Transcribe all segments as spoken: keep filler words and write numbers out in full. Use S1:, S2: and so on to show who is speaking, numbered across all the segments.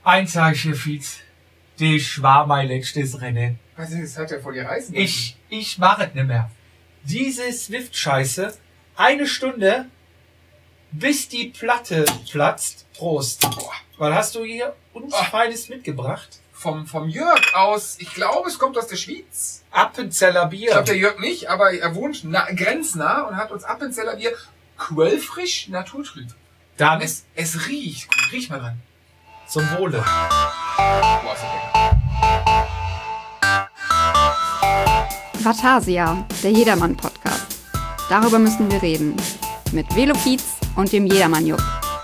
S1: Eins sag ich dir, Fietz. Das war mein letztes Rennen.
S2: Was ist das? Hat er vor dir reißen lassen?
S1: Ich, ich mach es nicht mehr. Diese Swift-Scheiße, eine Stunde, bis die Platte platzt. Prost. Boah. Was hast du hier uns oh. Feines mitgebracht?
S2: Vom, vom Jörg aus, ich glaube, es kommt aus der Schweiz.
S1: Appenzeller Bier.
S2: Ich glaube, der Jörg nicht, aber er wohnt na, grenznah und hat uns Appenzeller Bier quellfrisch, naturtrüb.
S1: Dann
S2: es, es riecht gut. Riech mal dran.
S1: Zum Wohle.
S2: Boah, ist das lecker.
S3: Vatasia, der Jedermann-Podcast. Darüber müssen wir reden. Mit Velo Fietz und dem Jedermann-Jupp.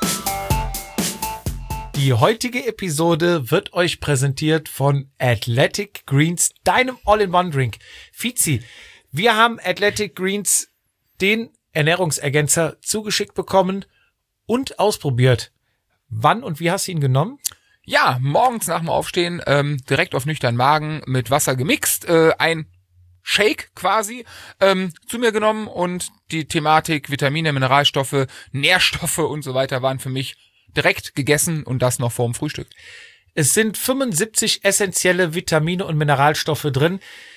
S1: Die heutige Episode wird euch präsentiert von Athletic Greens, deinem All-in-One-Drink. Fizi, wir haben Athletic Greens, den Ernährungsergänzer, zugeschickt bekommen und ausprobiert. Wann und wie hast du ihn genommen?
S2: Ja, morgens nach dem Aufstehen, ähm, direkt auf nüchtern Magen mit Wasser gemixt, äh, ein Shake quasi ähm, zu mir genommen und die Thematik Vitamine, Mineralstoffe, Nährstoffe und so weiter waren für mich direkt gegessen und das noch vor dem Frühstück.
S1: Es sind fünfundsiebzig essentielle Vitamine und Mineralstoffe drin.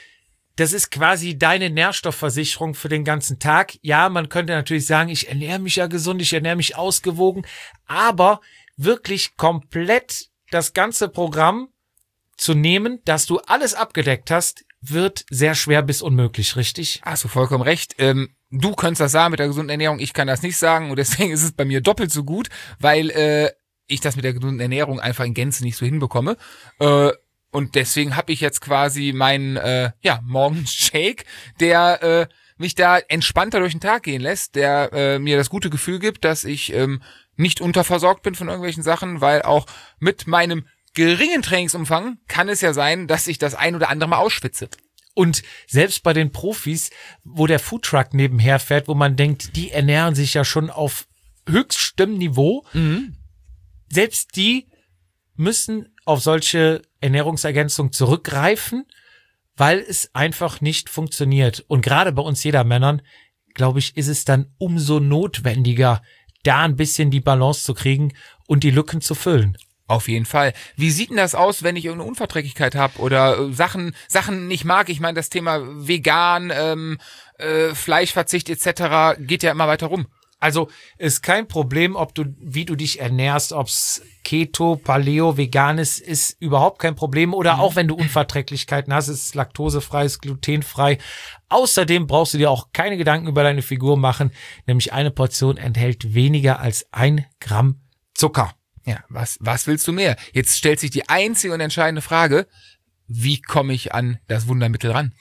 S1: Das ist quasi deine Nährstoffversicherung für den ganzen Tag. Ja, man könnte natürlich sagen, ich ernähre mich ja gesund, ich ernähre mich ausgewogen, aber wirklich komplett das ganze Programm zu nehmen, dass du alles abgedeckt hast, wird sehr schwer bis unmöglich, richtig?
S2: Hast du vollkommen recht. Ähm, du könntest das sagen mit der gesunden Ernährung, ich kann das nicht sagen und deswegen ist es bei mir doppelt so gut, weil äh, ich das mit der gesunden Ernährung einfach in Gänze nicht so hinbekomme. Äh, und deswegen habe ich jetzt quasi meinen äh, ja Morgenshake, der äh, mich da entspannter durch den Tag gehen lässt, der äh, mir das gute Gefühl gibt, dass ich ähm, nicht unterversorgt bin von irgendwelchen Sachen, weil auch mit meinem geringen Trainingsumfang kann es ja sein, dass ich das ein oder andere Mal ausschwitze.
S1: Und selbst bei den Profis, wo der Foodtruck nebenher fährt, wo man denkt, die ernähren sich ja schon auf höchstem Niveau, mhm. selbst die müssen auf solche Ernährungsergänzungen zurückgreifen, weil es einfach nicht funktioniert. Und gerade bei uns Jedermännern, glaube ich, ist es dann umso notwendiger, da ein bisschen die Balance zu kriegen und die Lücken zu füllen.
S2: Auf jeden Fall. Wie sieht denn das aus, wenn ich irgendeine Unverträglichkeit habe oder äh, Sachen Sachen nicht mag? Ich meine, das Thema vegan, ähm, äh, Fleischverzicht et cetera geht ja immer weiter rum.
S1: Also ist kein Problem, ob du wie du dich ernährst, ob's Keto, Paleo, vegan ist, ist überhaupt kein Problem. Oder auch wenn du Unverträglichkeiten hast, ist laktosefrei, ist glutenfrei. Außerdem brauchst du dir auch keine Gedanken über deine Figur machen, nämlich eine Portion enthält weniger als ein Gramm Zucker.
S2: Ja, was, was willst du mehr? Jetzt stellt sich die einzige und entscheidende Frage, wie komme ich an das Wundermittel ran?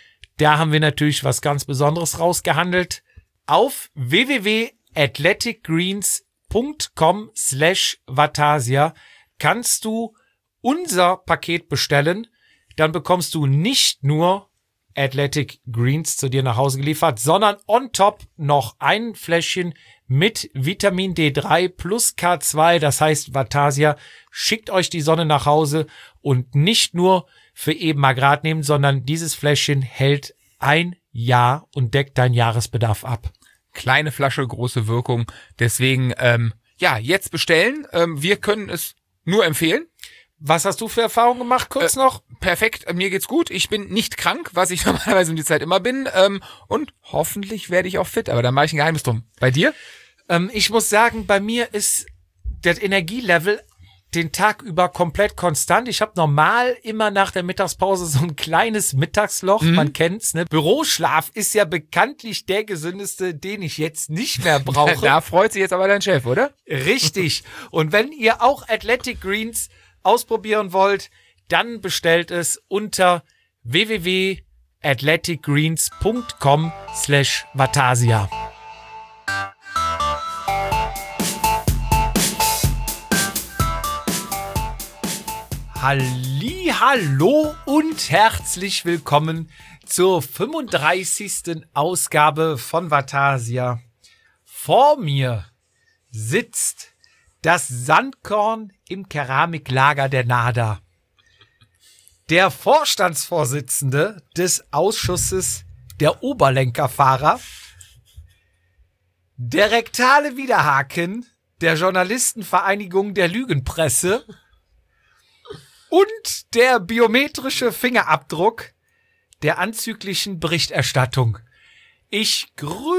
S1: Da haben wir natürlich was ganz Besonderes rausgehandelt. Auf w w w punkt athletic greens punkt com slash vatasia kannst du unser Paket bestellen. Dann bekommst du nicht nur Athletic Greens zu dir nach Hause geliefert, sondern on top noch ein Fläschchen mit Vitamin D drei plus K zwei. Das heißt, Vatasia schickt euch die Sonne nach Hause und nicht nur für eben mal grad nehmen, sondern dieses Fläschchen hält ein Jahr und deckt deinen Jahresbedarf ab.
S2: Kleine Flasche, große Wirkung. Deswegen, ähm, ja, jetzt bestellen. Ähm, wir können es nur empfehlen.
S1: Was hast du für Erfahrungen gemacht, kurz
S2: äh,
S1: noch?
S2: Perfekt, mir geht's gut. Ich bin nicht krank, was ich normalerweise um die Zeit immer bin. Ähm, und hoffentlich werde ich auch fit, aber da mache ich ein Geheimnis drum. Bei dir?
S1: Ähm, ich muss sagen, bei mir ist das Energielevel den Tag über komplett konstant. Ich habe normal immer nach der Mittagspause so ein kleines Mittagsloch, mhm. man kennt's, ne? Büroschlaf ist ja bekanntlich der gesündeste, den ich jetzt nicht mehr brauche.
S2: Da freut sich jetzt aber dein Chef, oder?
S1: Richtig. Und wenn ihr auch Athletic Greens ausprobieren wollt, dann bestellt es unter w w w punkt athletic greens punkt com slash vatasia. Halli, hallo und herzlich willkommen zur fünfunddreißigsten Ausgabe von Vatasia. Vor mir sitzt das Sandkorn im Keramiklager der NADA. Der Vorstandsvorsitzende des Ausschusses der Oberlenkerfahrer, der rektale Widerhaken der Journalistenvereinigung der Lügenpresse und der biometrische Fingerabdruck der anzüglichen Berichterstattung. Ich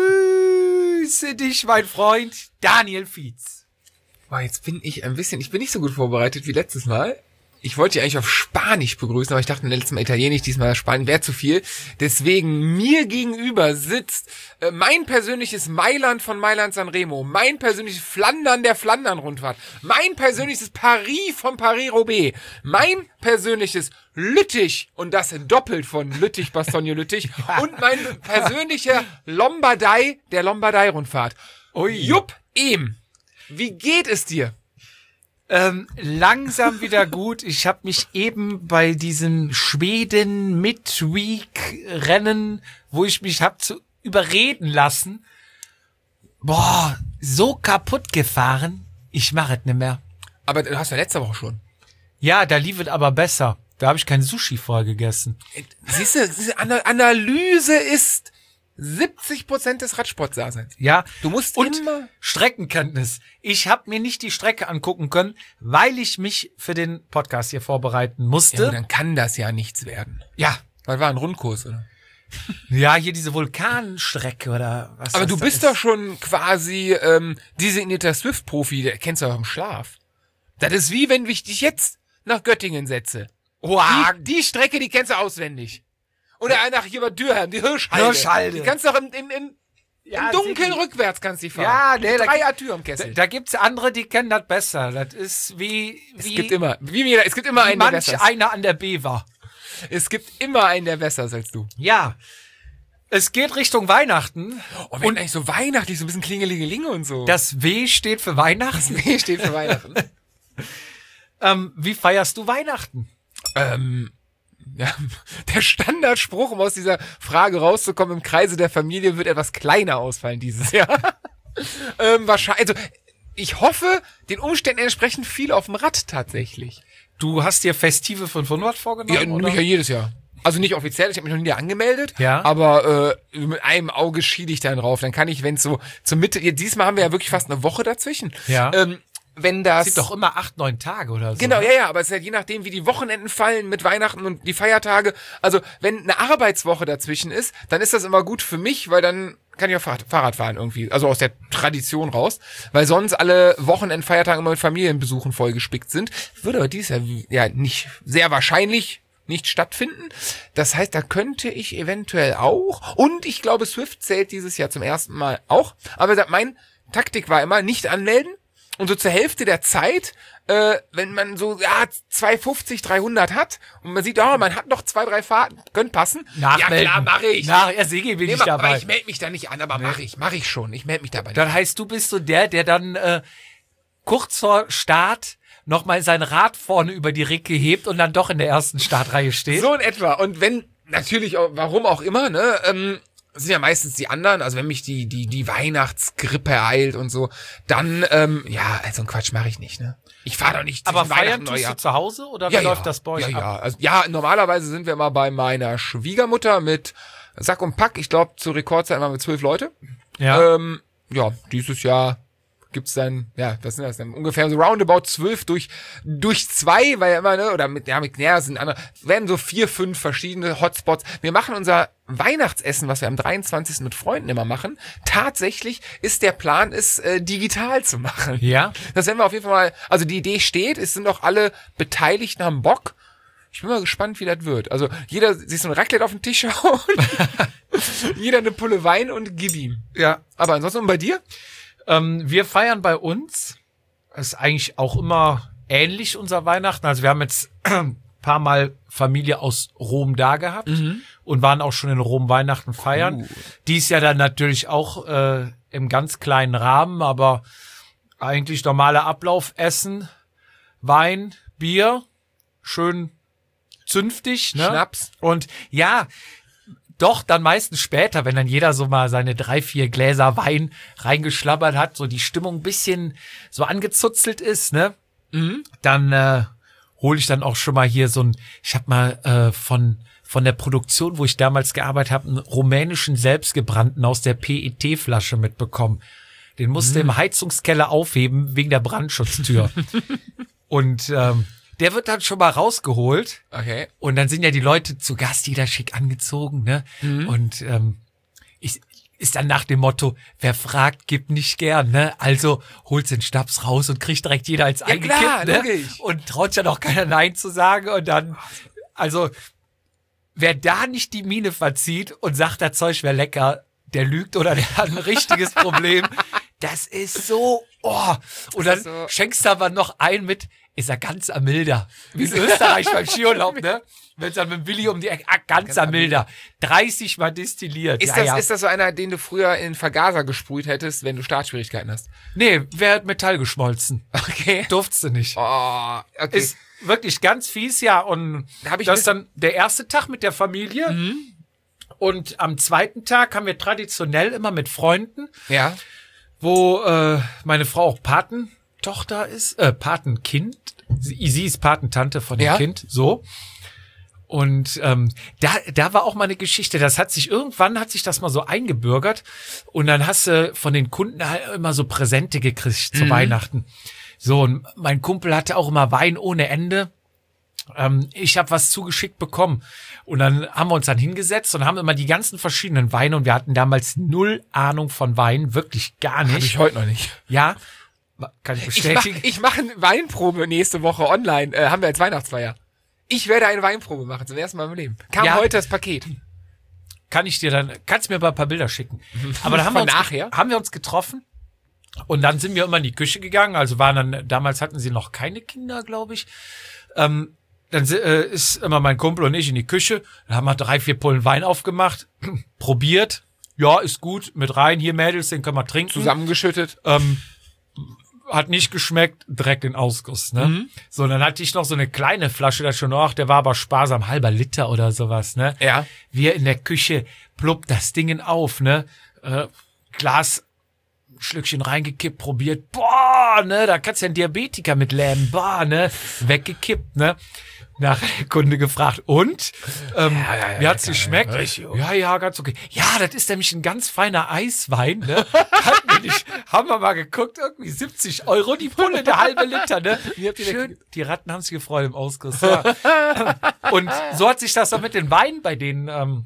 S1: grüße dich, mein Freund Daniel Fietz.
S2: Boah, jetzt bin ich ein bisschen, ich bin nicht so gut vorbereitet wie letztes Mal. Ich wollte dich eigentlich auf Spanisch begrüßen, aber ich dachte letztes Mal Italienisch, diesmal Spanisch wäre zu viel. Deswegen mir gegenüber sitzt äh, mein persönliches Mailand von Mailand Sanremo, mein persönliches Flandern der Flandern-Rundfahrt, mein persönliches Paris von Paris-Roubaix, mein persönliches Lüttich, und das doppelt von Lüttich, Bastogne Lüttich, und mein persönlicher Lombardei der Lombardei-Rundfahrt.
S1: Ui.
S2: Jupp, Ehm, wie geht es dir?
S1: Ähm, langsam wieder gut. Ich habe mich eben bei diesem Schweden Midweek-Rennen, wo ich mich hab zu überreden lassen, boah, so kaputt gefahren, ich mache es nicht mehr.
S2: Aber du hast ja letzte Woche schon.
S1: Ja, da lief es aber besser. Da habe ich kein Sushi vorher gegessen.
S2: Siehst du, diese Ana- Analyse ist siebzig Prozent des Radsportdaseins.
S1: Ja,
S2: Du musst
S1: und
S2: immer...
S1: Streckenkenntnis. Ich habe mir nicht die Strecke angucken können, weil ich mich für den Podcast hier vorbereiten musste.
S2: Ja, dann kann das ja nichts werden.
S1: Ja,
S2: Weil war ein Rundkurs, oder?
S1: ja, hier diese Vulkanstrecke oder was.
S2: Aber
S1: das
S2: du
S1: da
S2: bist
S1: ist.
S2: doch schon quasi ähm, designater Swift-Profi, der kennst du auch im Schlaf. Das ist wie, wenn ich dich jetzt nach Göttingen setze.
S1: Wow.
S2: Die, die Strecke, die kennst du auswendig. Oder nach hier bei Dürheim, die Hirschhalde.
S1: Hirschhalde.
S2: Die kannst du auch im, im, im,
S1: Ja,
S2: im Dunkeln
S1: Sigi.
S2: rückwärts kannst du die fahren.
S1: Ja, nee, da-
S2: Dreier Tür im
S1: Da,
S2: Kessel.
S1: da gibt's andere, die kennen das besser. Das ist wie,
S2: es
S1: wie
S2: gibt immer, wie mir, es gibt immer
S1: wie
S2: einen, der
S1: manch
S2: besser ist.
S1: einer an der B war.
S2: Es gibt immer einen, der besser ist als du.
S1: Ja, es geht Richtung Weihnachten.
S2: Oh, und eigentlich so weihnachtlich, so ein bisschen Klingelingelinge und so.
S1: Das W steht für Weihnachten.
S2: W steht für Weihnachten.
S1: ähm, wie feierst du Weihnachten?
S2: ähm, ja, der Standardspruch, um aus dieser Frage rauszukommen, im Kreise der Familie wird etwas kleiner ausfallen dieses Jahr. ähm, wahrscheinlich, also, ich hoffe, den Umständen entsprechend viel auf dem Rad tatsächlich.
S1: Du hast dir Festive fünfhundert vorgenommen,
S2: Ja,
S1: oder?
S2: mich ja jedes Jahr. Also nicht offiziell, ich habe mich noch nie angemeldet,
S1: Ja.
S2: aber äh, mit einem Auge schiele ich dann drauf. Dann kann ich, wenn es so zur Mitte, ja, diesmal haben wir ja wirklich fast eine Woche dazwischen.
S1: Ja.
S2: Ähm, wenn das...
S1: Sind doch immer acht, neun Tage oder so.
S2: Genau,
S1: ne?
S2: ja, ja, aber es ist ja je nachdem, wie die Wochenenden fallen mit Weihnachten und die Feiertage. Also, wenn eine Arbeitswoche dazwischen ist, dann ist das immer gut für mich, weil dann kann ich auch Fahrrad, Fahrrad fahren irgendwie. Also aus der Tradition raus. Weil sonst alle Wochenendfeiertage immer mit Familienbesuchen vollgespickt sind. Würde aber dies Jahr ja nicht, sehr wahrscheinlich nicht stattfinden. Das heißt, da könnte ich eventuell auch. Und ich glaube, Swift zählt dieses Jahr zum ersten Mal auch. Aber wie gesagt, meine Taktik war immer, nicht anmelden. Und so zur Hälfte der Zeit, äh, wenn man so ja zweihundertfünfzig, dreihundert hat und man sieht, oh, man hat noch zwei, drei Fahrten, können passen.
S1: Nachmelden.
S2: Ja klar, mache ich.
S1: Nach, ja, Sigi bin
S2: Nee,
S1: ich
S2: ma-
S1: dabei.
S2: aber ich melde mich da nicht an, aber mache ich, mache ich schon. Ich melde mich dabei nicht.
S1: Dann heißt, du bist so der, der dann äh, kurz vor Start nochmal sein Rad vorne über die Ricke hebt und dann doch in der ersten Startreihe steht.
S2: So in etwa. Und wenn, natürlich, auch, warum auch immer, ne, ähm, das sind ja meistens die anderen, also wenn mich die, die, die Weihnachtsgrippe ereilt und so, dann, ähm, ja, also einen Quatsch mache ich nicht, ne. Ich fahre doch nicht
S1: Aber
S2: zwischen
S1: feiern
S2: Weihnachten und
S1: tust
S2: Neujahr.
S1: du zu Hause oder wie
S2: Ja,
S1: läuft
S2: ja.
S1: das bei euch
S2: ja,
S1: ab?
S2: ja. Also, ja, normalerweise sind wir immer bei meiner Schwiegermutter mit Sack und Pack. Ich glaube, zur Rekordzeit waren wir zwölf Leute.
S1: Ja.
S2: Ähm, ja, dieses Jahr gibt's dann, ja, was sind das denn? Ungefähr so roundabout zwölf durch, durch zwei, weil ja immer, ne, oder mit, ja, mit, ja, sind andere, werden so vier, fünf verschiedene Hotspots. Wir machen unser Weihnachtsessen, was wir am dreiundzwanzigsten mit Freunden immer machen. Tatsächlich ist der Plan, es äh, digital zu machen.
S1: Ja.
S2: Das werden wir auf jeden Fall mal, also die Idee steht, es sind auch alle Beteiligten haben Bock. Ich bin mal gespannt, wie das wird. Also jeder sich so ein Raclette auf den Tisch hauen, jeder eine Pulle Wein und gib ihm.
S1: Ja.
S2: Aber ansonsten und bei dir?
S1: Ähm, wir feiern bei uns, das ist eigentlich auch immer ähnlich unser Weihnachten. Also wir haben jetzt ein paar Mal Familie aus Rom da gehabt und waren auch schon in Rom Weihnachten feiern.
S2: Cool.
S1: Dies Jahr dann natürlich auch äh, im ganz kleinen Rahmen, aber eigentlich normaler Ablauf: Essen, Wein, Bier, schön zünftig, ne?
S2: Schnaps.
S1: Und ja, doch, dann meistens später, wenn dann jeder so mal seine drei, vier Gläser Wein reingeschlabbert hat, so die Stimmung ein bisschen so angezuzelt ist, ne?
S2: Mhm.
S1: Dann äh, hole ich dann auch schon mal hier so ein, ich habe mal äh, von von der Produktion, wo ich damals gearbeitet habe, einen rumänischen selbstgebrannten aus der P E T-Flasche mitbekommen. Den musste im Heizungskeller aufheben wegen der Brandschutztür. Und ähm, der wird dann schon mal rausgeholt.
S2: Okay.
S1: Und dann sind ja die Leute zu Gast, jeder schick angezogen, ne? Mhm. Und ähm, ich ist dann nach dem Motto, wer fragt, gibt nicht gern, ne? Also holst den Schnaps raus und kriegt direkt jeder als
S2: ja,
S1: eingekippt,
S2: klar,
S1: ne?
S2: logisch.
S1: Und traut ja noch keiner Nein zu sagen. Und dann, also, wer da nicht die Miene verzieht und sagt, das Zeug wäre lecker, der lügt oder der hat ein richtiges Problem. Das ist so, oh. Und dann
S2: so.
S1: schenkst du aber noch ein mit, ist er ganz am Milder. Wie in Österreich beim Skiurlaub, ne? Wenn es dann mit dem Willi um die Ecke, ah, ganz, ganz am Milder. dreißig Mal destilliert.
S2: Ist,
S1: ja,
S2: das,
S1: ja.
S2: ist das so einer, den du früher in den Vergaser gesprüht hättest, wenn du Startschwierigkeiten hast?
S1: Nee, wer hat Metall geschmolzen?
S2: Okay.
S1: Durftest du nicht.
S2: Oh, okay.
S1: Ist wirklich ganz fies, ja. Und
S2: Hab ich
S1: das ist dann der erste Tag mit der Familie.
S2: Mhm.
S1: Und am zweiten Tag haben wir traditionell immer mit Freunden,
S2: Ja.
S1: wo äh, meine Frau auch Patentochter ist, äh, Patenkind. Sie, sie ist Patentante von dem
S2: Ja.
S1: Kind, so. Und ähm, da, da war auch mal eine Geschichte, das hat sich, irgendwann hat sich das mal so eingebürgert und dann hast du von den Kunden halt immer so Präsente gekriegt zu
S2: Mhm.
S1: Weihnachten. So, und mein Kumpel hatte auch immer Wein ohne Ende. Ähm, ich habe was zugeschickt bekommen. Und dann haben wir uns dann hingesetzt und haben immer die ganzen verschiedenen Weine und wir hatten damals null Ahnung von Wein, wirklich gar nicht.
S2: Hab ich heute noch nicht.
S1: Ja, kann ich
S2: Ich mach,
S1: bestätigen.
S2: ich mache eine Weinprobe nächste Woche online. Äh, haben wir als Weihnachtsfeier. Ich werde eine Weinprobe machen, zum ersten Mal im Leben. Kam
S1: Ja.
S2: heute das Paket.
S1: Kann ich dir dann, kannst mir mal ein paar Bilder schicken. Aber da haben wir,
S2: Von
S1: uns,
S2: nachher?
S1: haben wir uns getroffen und dann sind wir immer in die Küche gegangen. Also waren dann, damals hatten sie noch keine Kinder, glaube ich. Ähm, dann si- äh, ist immer mein Kumpel und ich in die Küche. Dann haben wir drei, vier Pullen Wein aufgemacht, probiert. Ja, ist gut, mit rein. Hier Mädels, den können wir trinken.
S2: Zusammengeschüttet.
S1: Ähm, hat nicht geschmeckt, direkt in Ausguss, ne?
S2: Mhm.
S1: So, dann hatte ich noch so eine kleine Flasche, da schon, ach, der war aber sparsam, halber Liter oder sowas, ne?
S2: Ja.
S1: Wir in der Küche, ploppt das Ding auf, ne? Äh, Glas, Schlückchen reingekippt, probiert, boah, ne? Da kannst du ja einen Diabetiker mit lähmen, boah, ne? Weggekippt, ne? Nachher der Kunde gefragt, und? Ähm,
S2: Ja, ja, ja,
S1: wie hat's
S2: ja,
S1: geschmeckt?
S2: ja, ja.
S1: Ja, ja, ganz okay. Ja, das ist nämlich ein ganz feiner Eiswein, ne? Hatten wir nicht, haben wir mal geguckt, irgendwie siebzig Euro die Pulle, der halbe Liter, ne?
S2: Wie habt ihr denn-
S1: Schön, die Ratten haben sich gefreut im Ausguss, ja. Und so hat sich das dann mit den Weinen bei denen ähm,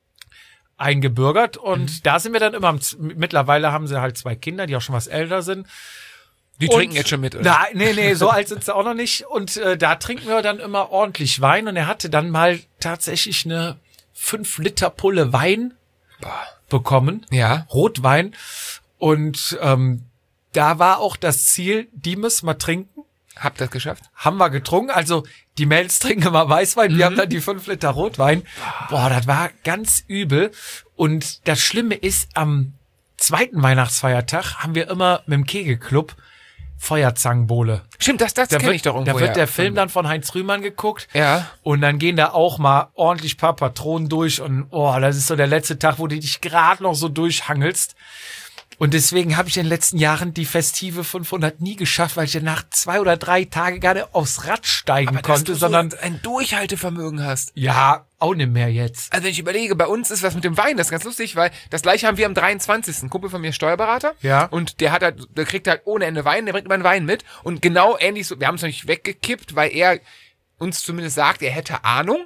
S1: eingebürgert und
S2: Mhm.
S1: da sind wir dann immer, am, Z- mittlerweile haben sie halt zwei Kinder, die auch schon was älter sind.
S2: Die
S1: Und-
S2: trinken jetzt schon mit, oder?
S1: Na, nee, nee, so alt sind sie auch noch nicht. Und äh, da trinken wir dann immer ordentlich Wein. Und er hatte dann mal tatsächlich eine fünf Liter Pulle Wein bekommen.
S2: Ja.
S1: Rotwein. Und ähm, da war auch das Ziel, die müssen wir trinken.
S2: Habt ihr das geschafft?
S1: Haben wir getrunken. Also die Mädels trinken immer Weißwein. Wir haben dann die fünf Liter Rotwein. Boah, das war ganz übel. Und das Schlimme ist, am zweiten Weihnachtsfeiertag haben wir immer mit dem Kegelclub Feuerzangenbowle.
S2: Stimmt, das, das
S1: Da
S2: kenne
S1: wird,
S2: ich doch
S1: da
S2: irgendwo.
S1: wird der
S2: ja.
S1: Film dann von Heinz Rühmann geguckt.
S2: Ja.
S1: Und dann gehen da auch mal ordentlich paar Patronen durch. Und oh, das ist so der letzte Tag, wo du dich gerade noch so durchhangelst. Und deswegen habe ich in den letzten Jahren die festive fünfhundert nie geschafft, weil ich ja nach zwei oder drei Tagen gar nicht aufs Rad steigen
S2: Aber dass
S1: konnte,
S2: du
S1: sondern
S2: so ein Durchhaltevermögen hast.
S1: ja, auch nicht mehr jetzt.
S2: Also wenn ich überlege, bei uns ist was mit dem Wein, das ist ganz lustig, weil das gleiche haben wir am dreiundzwanzigsten Ein Kumpel von mir ist Steuerberater.
S1: Ja.
S2: Und der hat halt, der kriegt halt ohne Ende Wein, der bringt immer einen Wein mit. Und genau ähnlich so, wir haben es noch nicht weggekippt, weil er uns zumindest sagt, er hätte Ahnung.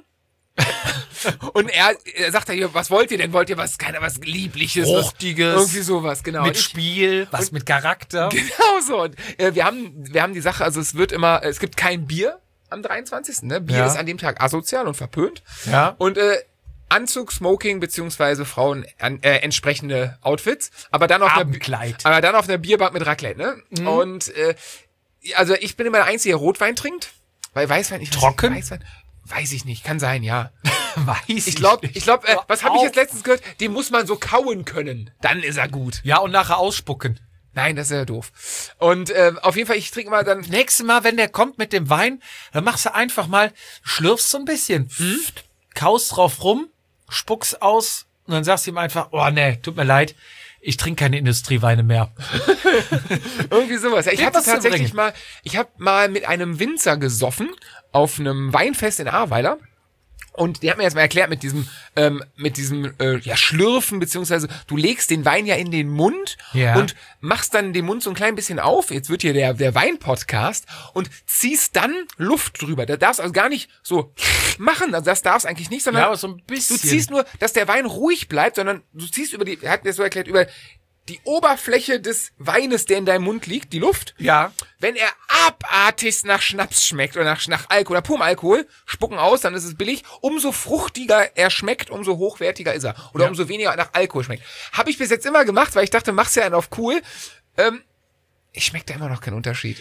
S2: Und er, er sagt ja, was wollt ihr denn? Wollt ihr was, keine, was Liebliches?
S1: Fruchtiges.
S2: Was, irgendwie sowas, genau.
S1: Mit
S2: Ich-
S1: Spiel, was mit Charakter.
S2: Genau so. Und, äh, wir haben, wir haben die Sache, also es wird immer, es gibt kein Bier am dreiundzwanzigsten Ne? Bier
S1: Ja.
S2: ist an dem Tag asozial und verpönt.
S1: Ja.
S2: Und äh, Anzug, Smoking beziehungsweise Frauen an, äh, entsprechende Outfits, aber dann auf einer, Bi-
S1: Abendkleid.
S2: aber dann auf einer Bierbank mit Raclette, ne?
S1: Mhm.
S2: Und äh, also ich bin immer der Einzige, der Rotwein trinkt, weil Weißwein, ich weiß
S1: Trocken?
S2: nicht, Weißwein, weiß ich nicht, kann sein, ja.
S1: Weiß
S2: Ich glaube, ich glaube, äh,
S1: Hör
S2: was habe ich
S1: auf.
S2: jetzt letztens gehört? Den muss man so kauen können, dann ist er gut.
S1: Ja, und nachher ausspucken.
S2: Nein, das ist ja doof. Und äh, auf jeden Fall, ich trinke mal dann.
S1: Nächstes Mal, wenn der kommt mit dem Wein, dann machst du einfach mal, schlürfst so ein bisschen,
S2: Hm?
S1: kaust drauf rum, spuckst aus und dann sagst du ihm einfach, oh nee, tut mir leid, ich trinke keine Industrieweine mehr.
S2: Irgendwie sowas. Ja, ich
S1: Dem
S2: hatte
S1: was zu
S2: tatsächlich
S1: bringen.
S2: mal, ich habe mal mit einem Winzer gesoffen auf einem Weinfest in Ahrweiler. Und die hat mir jetzt mal erklärt mit diesem, ähm, mit diesem äh, ja, Schlürfen, beziehungsweise du legst den Wein ja in den Mund
S1: Ja.
S2: und machst dann den Mund so ein klein bisschen auf. Jetzt wird hier der, der Wein-Podcast und ziehst dann Luft drüber. Da darfst du also gar nicht so machen, also das darfst eigentlich nicht, sondern
S1: Ja, aber so ein bisschen.
S2: du ziehst nur, dass der Wein ruhig bleibt, sondern du ziehst über die, er hat mir so erklärt, über die Oberfläche des Weines, der in deinem Mund liegt, die Luft.
S1: Ja.
S2: Wenn er abartigst nach Schnaps schmeckt oder nach, nach Alkohol oder purem Alkohol, spucken aus, dann ist es billig. Umso fruchtiger er schmeckt, umso hochwertiger ist er. Oder
S1: Ja.
S2: umso weniger nach Alkohol schmeckt. Habe ich bis jetzt immer gemacht, weil ich dachte, mach's ja einen auf cool. Ähm, ich schmeckt da immer noch keinen Unterschied.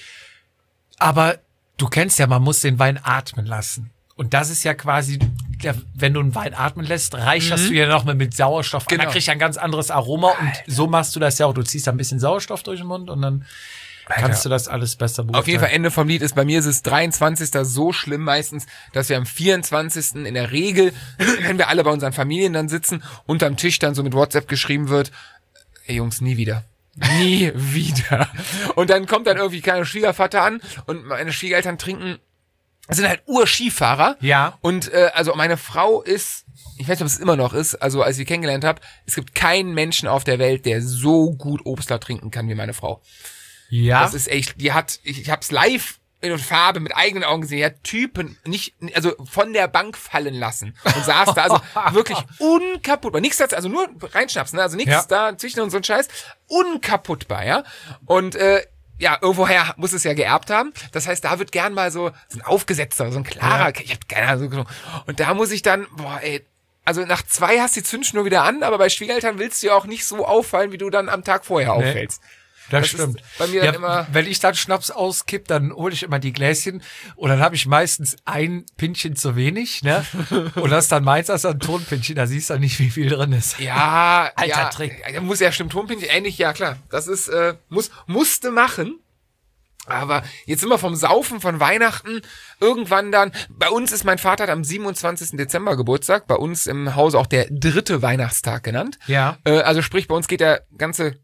S1: Aber du kennst ja, man muss den Wein atmen lassen. Und das ist ja quasi, der, wenn du einen Wein atmen lässt, reicherst du ja noch mal mit Sauerstoff an.
S2: Genau.
S1: Dann kriegst du ein ganz anderes Aroma. Und so machst du das ja auch. Du ziehst da ein bisschen Sauerstoff durch den Mund und dann kannst du das alles besser beurteilen.
S2: Auf jeden Fall Ende vom Lied ist, bei mir ist es dreiundzwanzigsten so schlimm meistens, dass wir am vierundzwanzigsten in der Regel, wenn wir alle bei unseren Familien dann sitzen, unterm Tisch dann so mit WhatsApp geschrieben wird, ey Jungs, nie wieder. Nie wieder. Und dann kommt dann irgendwie kein Schwiegervater an und meine Schwiegereltern trinken, sind halt Ur-Skifahrer.
S1: Ja.
S2: Und äh, also meine Frau ist, ich weiß nicht, ob es immer noch ist, also als ich sie kennengelernt habe, es gibt keinen Menschen auf der Welt, der so gut Obstler trinken kann wie meine Frau.
S1: Ja.
S2: Das ist echt, die hat, ich, ich hab's live in Farbe mit eigenen Augen gesehen, die hat Typen nicht, also von der Bank fallen lassen und saß da, also wirklich unkaputtbar. Nichts dazu, also nur reinschnapsen, ne? Also nichts
S1: Ja.
S2: da zwischen und so ein Scheiß. Unkaputtbar, ja. Und äh, ja, irgendwoher muss es ja geerbt haben. Das heißt, da wird gern mal so, so ein aufgesetzter, so ein klarer,
S1: Ja.
S2: ich hab keine Ahnung. So, und da muss ich dann, boah, ey, also nach zwei hast du die Zündschnur wieder an, aber bei Schwiegereltern willst du ja auch nicht so auffallen, wie du dann am Tag vorher
S1: Nee.
S2: auffällst.
S1: Das,
S2: Das
S1: stimmt.
S2: ist bei mir
S1: ja,
S2: dann immer-
S1: wenn ich dann Schnaps auskipp, dann hole ich immer die Gläschen und dann habe ich meistens ein Pinchen zu wenig, ne? Und das ist dann meins, das ist ein Tonpinchen, da siehst du nicht, wie viel drin ist.
S2: Ja,
S1: Alter
S2: ja,
S1: Trick.
S2: Ja, muss ja stimmt, Tonpinchen, ähnlich, ja klar. Das ist, äh, muss, musste machen. Aber jetzt sind wir vom Saufen von Weihnachten irgendwann dann, bei uns ist mein Vater hat am siebenundzwanzigsten Dezember Geburtstag, bei uns im Hause auch der dritte Weihnachtstag genannt.
S1: Ja.
S2: Äh, also sprich, bei uns geht der ganze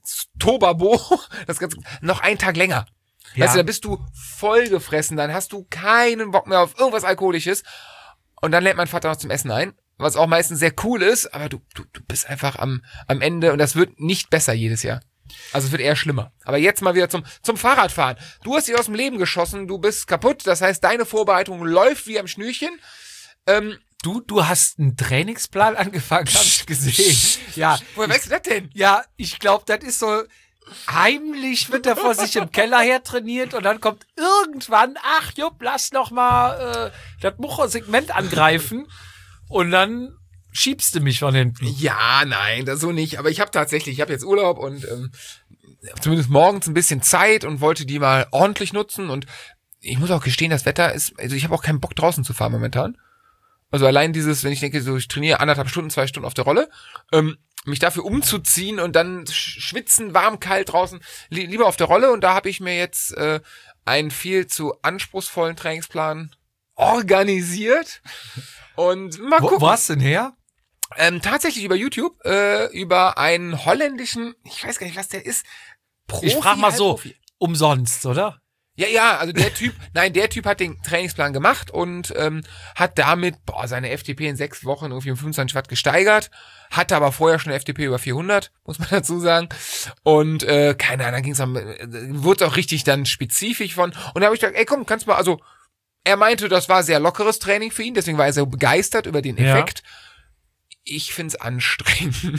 S2: Tobabo, das ganze, noch einen Tag länger.
S1: Ja.
S2: Weißt du, da bist du vollgefressen, dann hast du keinen Bock mehr auf irgendwas Alkoholisches. Und dann lädt mein Vater noch zum Essen ein, was auch meistens sehr cool ist, aber du, du, du bist einfach am, am Ende und das wird nicht besser jedes Jahr. Also es wird eher schlimmer. Aber jetzt mal wieder zum, zum Fahrradfahren. Du hast dich aus dem Leben geschossen, du bist kaputt, das heißt, deine Vorbereitung läuft wie am Schnürchen. Ähm,
S1: Du, du hast einen Trainingsplan angefangen, hab ich gesehen. Ja.
S2: woher weißt du das denn?
S1: Ja, ich glaube, das ist so, heimlich wird er vor sich im Keller her trainiert und dann kommt irgendwann, ach Jupp, lass noch mal äh, das Mucher-Segment angreifen und dann schiebst du mich von hinten.
S2: Ja, nein, das so nicht. Aber ich habe tatsächlich, ich habe jetzt Urlaub und ähm, zumindest morgens ein bisschen Zeit und wollte die mal ordentlich nutzen. Und ich muss auch gestehen, das Wetter ist, also ich habe auch keinen Bock draußen zu fahren momentan. Also allein dieses, wenn ich denke, so ich trainiere anderthalb Stunden, zwei Stunden auf der Rolle, ähm, mich dafür umzuziehen und dann sch- schwitzen, warm, kalt draußen, li- lieber auf der Rolle. Und da habe ich mir jetzt äh, einen viel zu anspruchsvollen Trainingsplan organisiert. Und mal
S1: Wo,
S2: gucken.
S1: wo hast du denn her?
S2: Ähm, tatsächlich über YouTube, äh, über einen holländischen, ich weiß gar nicht, was der ist. Profi,
S1: Ich frage mal so,
S2: Halbprofi.
S1: umsonst, oder?
S2: Ja, ja, also der Typ, nein, der Typ hat den Trainingsplan gemacht und ähm, hat damit boah, seine F T P in sechs Wochen irgendwie um fünfundzwanzig Watt gesteigert, hatte aber vorher schon F T P über vierhundert, muss man dazu sagen. Und äh, keine Ahnung, dann ging's am, äh, wurde auch richtig dann spezifisch von. Und da habe ich gedacht, ey komm, kannst mal, also er meinte, das war sehr lockeres Training für ihn, deswegen war er so begeistert über den
S1: Ja.
S2: Effekt. Ich find's anstrengend.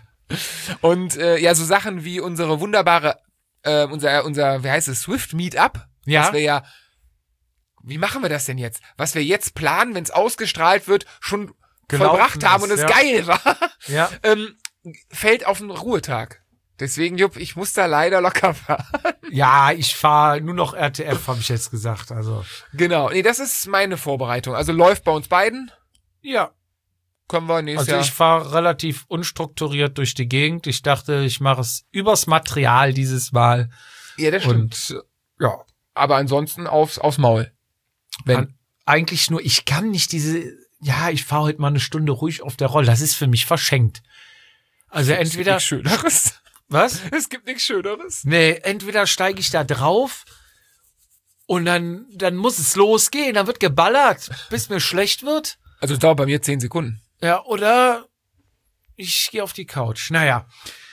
S2: Und äh, ja, so Sachen wie unsere wunderbare, äh, unser, unser, wie heißt es, Swift Meetup.
S1: Ja.
S2: Was wir ja, wie machen wir das denn jetzt? Was wir jetzt planen, wenn es ausgestrahlt wird, schon
S1: Gelaufen
S2: vollbracht haben
S1: ist,
S2: und es
S1: ja.
S2: geil war,
S1: Ja.
S2: ähm, fällt auf den Ruhetag. Deswegen, Jupp, ich muss da leider locker fahren.
S1: Ja, ich fahre nur noch R T F, habe ich jetzt gesagt. Also
S2: Genau, nee, das ist meine Vorbereitung. Also läuft bei uns beiden.
S1: ja.
S2: Können wir nächstes
S1: Also
S2: Jahr.
S1: ich fahre relativ unstrukturiert durch die Gegend. Ich dachte, ich mache es übers Material dieses Mal.
S2: Ja, das stimmt.
S1: Und äh, ja,
S2: Aber ansonsten aufs, aufs Maul. Wenn,
S1: an, eigentlich nur, ich kann nicht diese, ja, ich fahre heute mal eine Stunde ruhig auf der Rolle. Das ist für mich verschenkt. Also entweder,
S2: Es gibt nichts Schöneres.
S1: was?
S2: Es gibt nichts Schöneres.
S1: Nee, entweder steige ich da drauf und dann, dann muss es losgehen, dann wird geballert, bis mir schlecht wird.
S2: Also es dauert bei mir zehn Sekunden.
S1: Ja, oder ich gehe auf die Couch. Naja.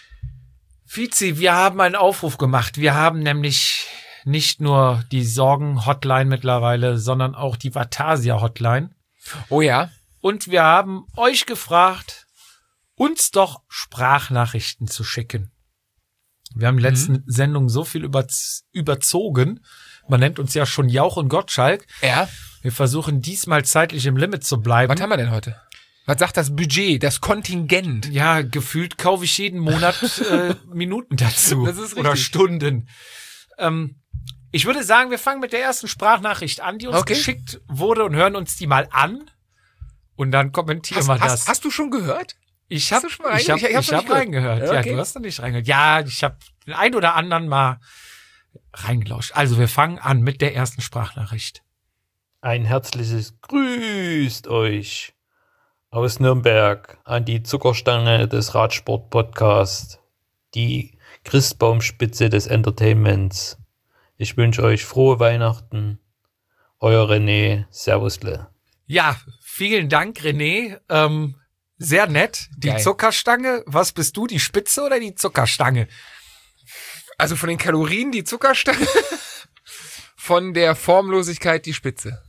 S1: Fizi, wir haben einen Aufruf gemacht. Wir haben nämlich nicht nur die Sorgen-Hotline mittlerweile, sondern auch die Vatasia-Hotline.
S2: Oh ja.
S1: Und wir haben euch gefragt, uns doch Sprachnachrichten zu schicken. Wir haben in der letzten mhm. Sendung so viel über, überzogen. Man nennt uns ja schon Jauch und Gottschalk.
S2: Ja.
S1: Wir versuchen diesmal zeitlich im Limit zu bleiben.
S2: Was haben wir denn heute? Was sagt das Budget, das Kontingent?
S1: Ja, gefühlt kaufe ich jeden Monat äh, Minuten dazu.
S2: Das ist richtig.
S1: Oder Stunden. Ähm, ich würde sagen, wir fangen mit der ersten Sprachnachricht an, die uns
S2: okay.
S1: geschickt wurde und hören uns die mal an. Und dann kommentieren
S2: hast,
S1: wir
S2: hast,
S1: das.
S2: Hast du schon gehört?
S1: Ich habe ich hab,
S2: ich, ich
S1: ich hab reingehört. Ja,
S2: okay.
S1: Du hast noch nicht reingehört. Ja, ich habe den einen oder anderen mal reingelauscht. Also wir fangen an mit der ersten Sprachnachricht.
S4: Ein herzliches Grüßt euch aus Nürnberg an die Zuckerstange des Radsport-Podcasts, die Christbaumspitze des Entertainments. Ich wünsche euch frohe Weihnachten. Euer René. Servusle.
S1: Ja, vielen Dank, René. Ähm, sehr nett. Die
S2: Geil.
S1: Zuckerstange, was bist du, die Spitze oder die Zuckerstange?
S2: Also von den Kalorien die Zuckerstange, von der Formlosigkeit die Spitze.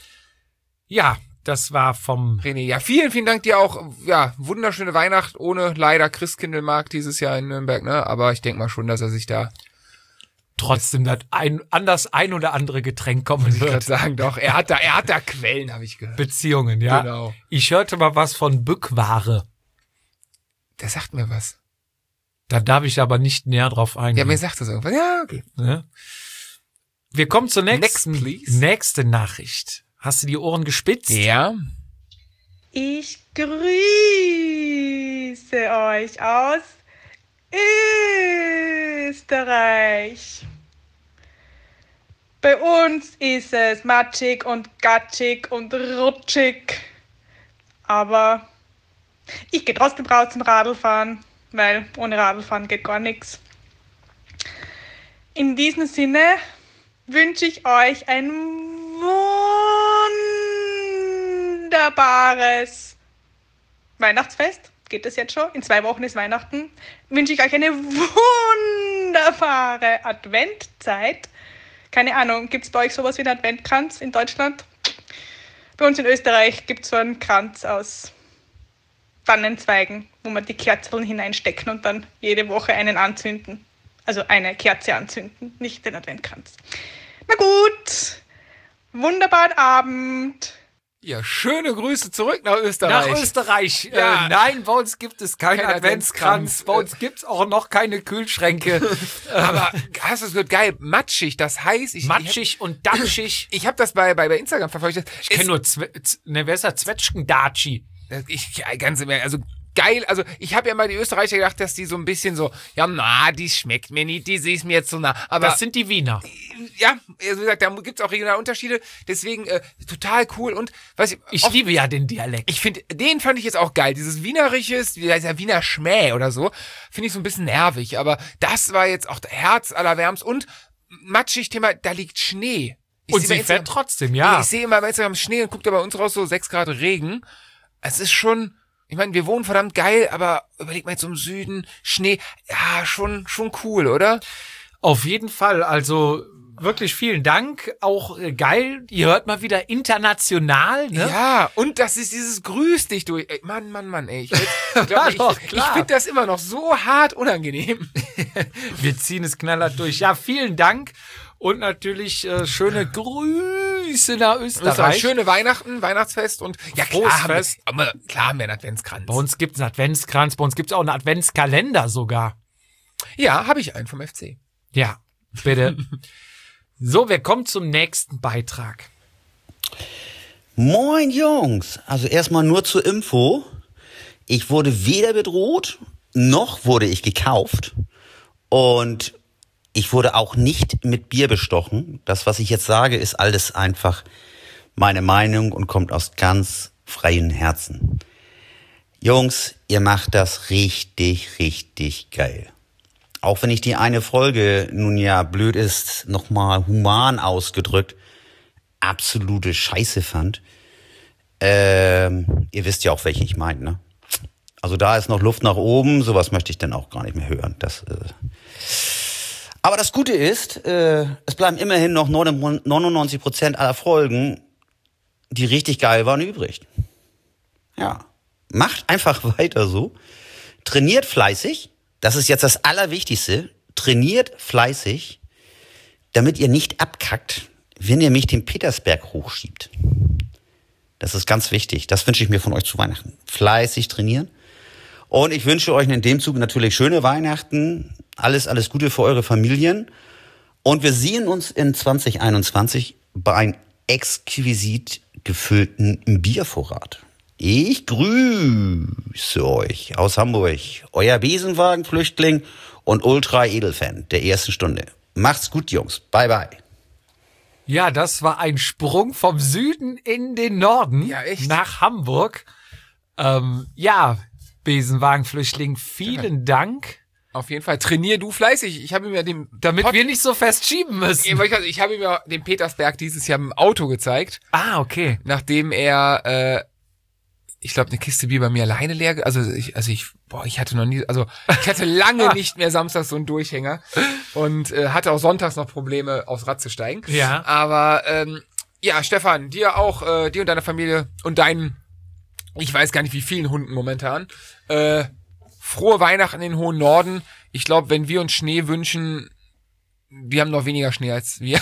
S1: Ja, das war vom
S2: René. Ja, vielen, vielen Dank dir auch. Ja, wunderschöne Weihnacht ohne leider Christkindlmarkt dieses Jahr in Nürnberg, ne? Aber ich denke mal schon, dass er sich da
S1: trotzdem das ein, anders ein oder andere Getränk kommen
S2: ich
S1: wird.
S2: würde sagen, doch. Er hat da, er hat da Quellen, habe ich gehört.
S1: Beziehungen, ja.
S2: Genau.
S1: Ich hörte mal was von Bückware.
S2: Der sagt mir was.
S1: Da darf ich aber nicht näher drauf eingehen.
S2: Ja, mir sagt das irgendwas. Ja, okay.
S1: Ja. Wir kommen zur nächsten,
S2: Next, please.
S1: nächste Nachricht. Hast du die Ohren gespitzt?
S2: Ja.
S5: Ich grüße euch aus Österreich. Bei uns ist es matschig und gatschig und rutschig. Aber ich gehe trotzdem raus zum Radlfahren, weil ohne Radlfahren geht gar nichts. In diesem Sinne wünsche ich euch ein wunderbares Weihnachtsfest. Geht das jetzt schon? In zwei Wochen ist Weihnachten. Wünsche ich euch eine wunderbare Adventzeit. Keine Ahnung, gibt es bei euch sowas wie einen Adventkranz in Deutschland? Bei uns in Österreich gibt es so einen Kranz aus Tannenzweigen, wo man die Kerzen hineinstecken und dann jede Woche einen anzünden. Also eine Kerze anzünden, nicht den Adventkranz. Na gut, wunderbaren Abend.
S2: Ja, schöne Grüße zurück nach Österreich.
S1: Nach Österreich.
S2: Ja.
S1: Äh, nein, bei uns gibt es keinen
S2: Kein
S1: Adventskranz.
S2: Adventskranz.
S1: Bei uns gibt es auch noch keine Kühlschränke.
S2: Aber hast du es gehört? Geil, matschig. Das heißt, ich
S1: Matschig und datschig.
S2: Ich habe das bei, bei bei Instagram verfolgt.
S1: Ich kenne nur Zwe Z ne, wer ist das? Zwetschgendatschi.
S2: Ich ja, ganz im Ernst, also geil, also ich habe ja mal die Österreicher gedacht, dass die so ein bisschen so, ja, na, die schmeckt mir nicht, die ist mir jetzt so nah. Aber
S1: Das sind die Wiener.
S2: ja, also wie gesagt, da gibt's auch regionale Unterschiede, deswegen äh, total cool und weiß ich,
S1: Ich
S2: oft-
S1: liebe ja den Dialekt.
S2: ich finde, den fand ich jetzt auch geil. Dieses Wienerisches, wie heißt ja Wiener Schmäh oder so, finde ich so ein bisschen nervig. Aber das war jetzt auch Herz allerwärmst und matschig Thema, da liegt Schnee. Ich
S1: Und
S2: sehe bei
S1: sie fährt
S2: Instagram-
S1: trotzdem, ja.
S2: Ich sehe immer bei Instagram Schnee und guckt da bei uns raus so sechs Grad Regen. Es ist schon, ich meine, wir wohnen verdammt geil, aber überleg mal jetzt im Süden, Schnee, ja, schon, schon cool, oder?
S1: Auf jeden Fall. Also wirklich vielen Dank. Auch äh, geil. Ihr hört mal wieder international, ne?
S2: Ja, und das ist dieses Grüß dich durch. Ey, Mann, Mann, Mann, ey. Ich, ich,
S1: Ja,
S2: ich,
S1: doch,
S2: ich,
S1: klar.
S2: ich finde das immer noch so hart unangenehm.
S1: Wir ziehen es knallhart durch. Ja, vielen Dank. Und natürlich äh, schöne Grüße nach Österreich.
S2: Österreich. Schöne Weihnachten, Weihnachtsfest und ja,
S1: Frohes
S2: klar haben, wir,
S1: Fest.
S2: aber klar haben wir einen Adventskranz.
S1: Bei uns gibt's einen Adventskranz, bei uns gibt's auch einen Adventskalender sogar.
S2: Ja, habe ich einen vom F C.
S1: Ja, bitte. So, wir kommen zum nächsten Beitrag.
S6: Moin Jungs, also erstmal nur zur Info. Ich wurde weder bedroht, noch wurde ich gekauft. Und ich wurde auch nicht mit Bier bestochen. Das, was ich jetzt sage, ist alles einfach meine Meinung und kommt aus ganz freien Herzen. Jungs, ihr macht das richtig, richtig geil. Auch wenn ich die eine Folge, nun ja blöd ist, nochmal human ausgedrückt, absolute Scheiße fand. Ähm, ihr wisst ja auch, welche ich meine, ne? Also da ist noch Luft nach oben, sowas möchte ich dann auch gar nicht mehr hören. Das, äh Aber das Gute ist, äh, es bleiben immerhin noch neunundneunzig Prozent aller Folgen, die richtig geil waren, übrig. Ja, macht einfach weiter so. Trainiert fleißig, das ist jetzt das Allerwichtigste. Trainiert fleißig, damit ihr nicht abkackt, wenn ihr mich den Petersberg hochschiebt. Das ist ganz wichtig. Das wünsche ich mir von euch zu Weihnachten. Fleißig trainieren. Und ich wünsche euch in dem Zug natürlich schöne Weihnachten. Alles, alles Gute für eure Familien. Und wir sehen uns in zwanzig einundzwanzig bei einem exquisit gefüllten Biervorrat. Ich grüße euch aus Hamburg. Euer Besenwagen-Flüchtling und Ultra-Edelfan der ersten Stunde. Macht's gut, Jungs. Bye, bye.
S1: Ja, das war ein Sprung vom Süden in den Norden.
S2: Ja, echt?
S1: Nach Hamburg. Ähm, ja, Besenwagen-Flüchtling, vielen Dank.
S2: Auf jeden Fall. Trainier du fleißig. Ich habe ihm ja den...
S1: Damit
S2: Pod-
S1: wir nicht so fest schieben müssen.
S2: Ich, ich habe ihm ja den Petersberg dieses Jahr im Auto gezeigt.
S1: Ah, okay.
S2: Nachdem er, äh, ich glaube, eine Kiste Bier bei mir alleine leer... Also ich, also ich, boah, ich hatte noch nie... Also ich hatte lange nicht mehr samstags so einen Durchhänger. Und äh, hatte auch sonntags noch Probleme, aufs Rad zu steigen.
S1: Ja.
S2: Aber, ähm, ja, Stefan, dir auch, äh, dir und deiner Familie und deinen, ich weiß gar nicht wie vielen Hunden momentan, äh, frohe Weihnachten in den hohen Norden. Ich glaube, wenn wir uns Schnee wünschen, die haben noch weniger Schnee als wir.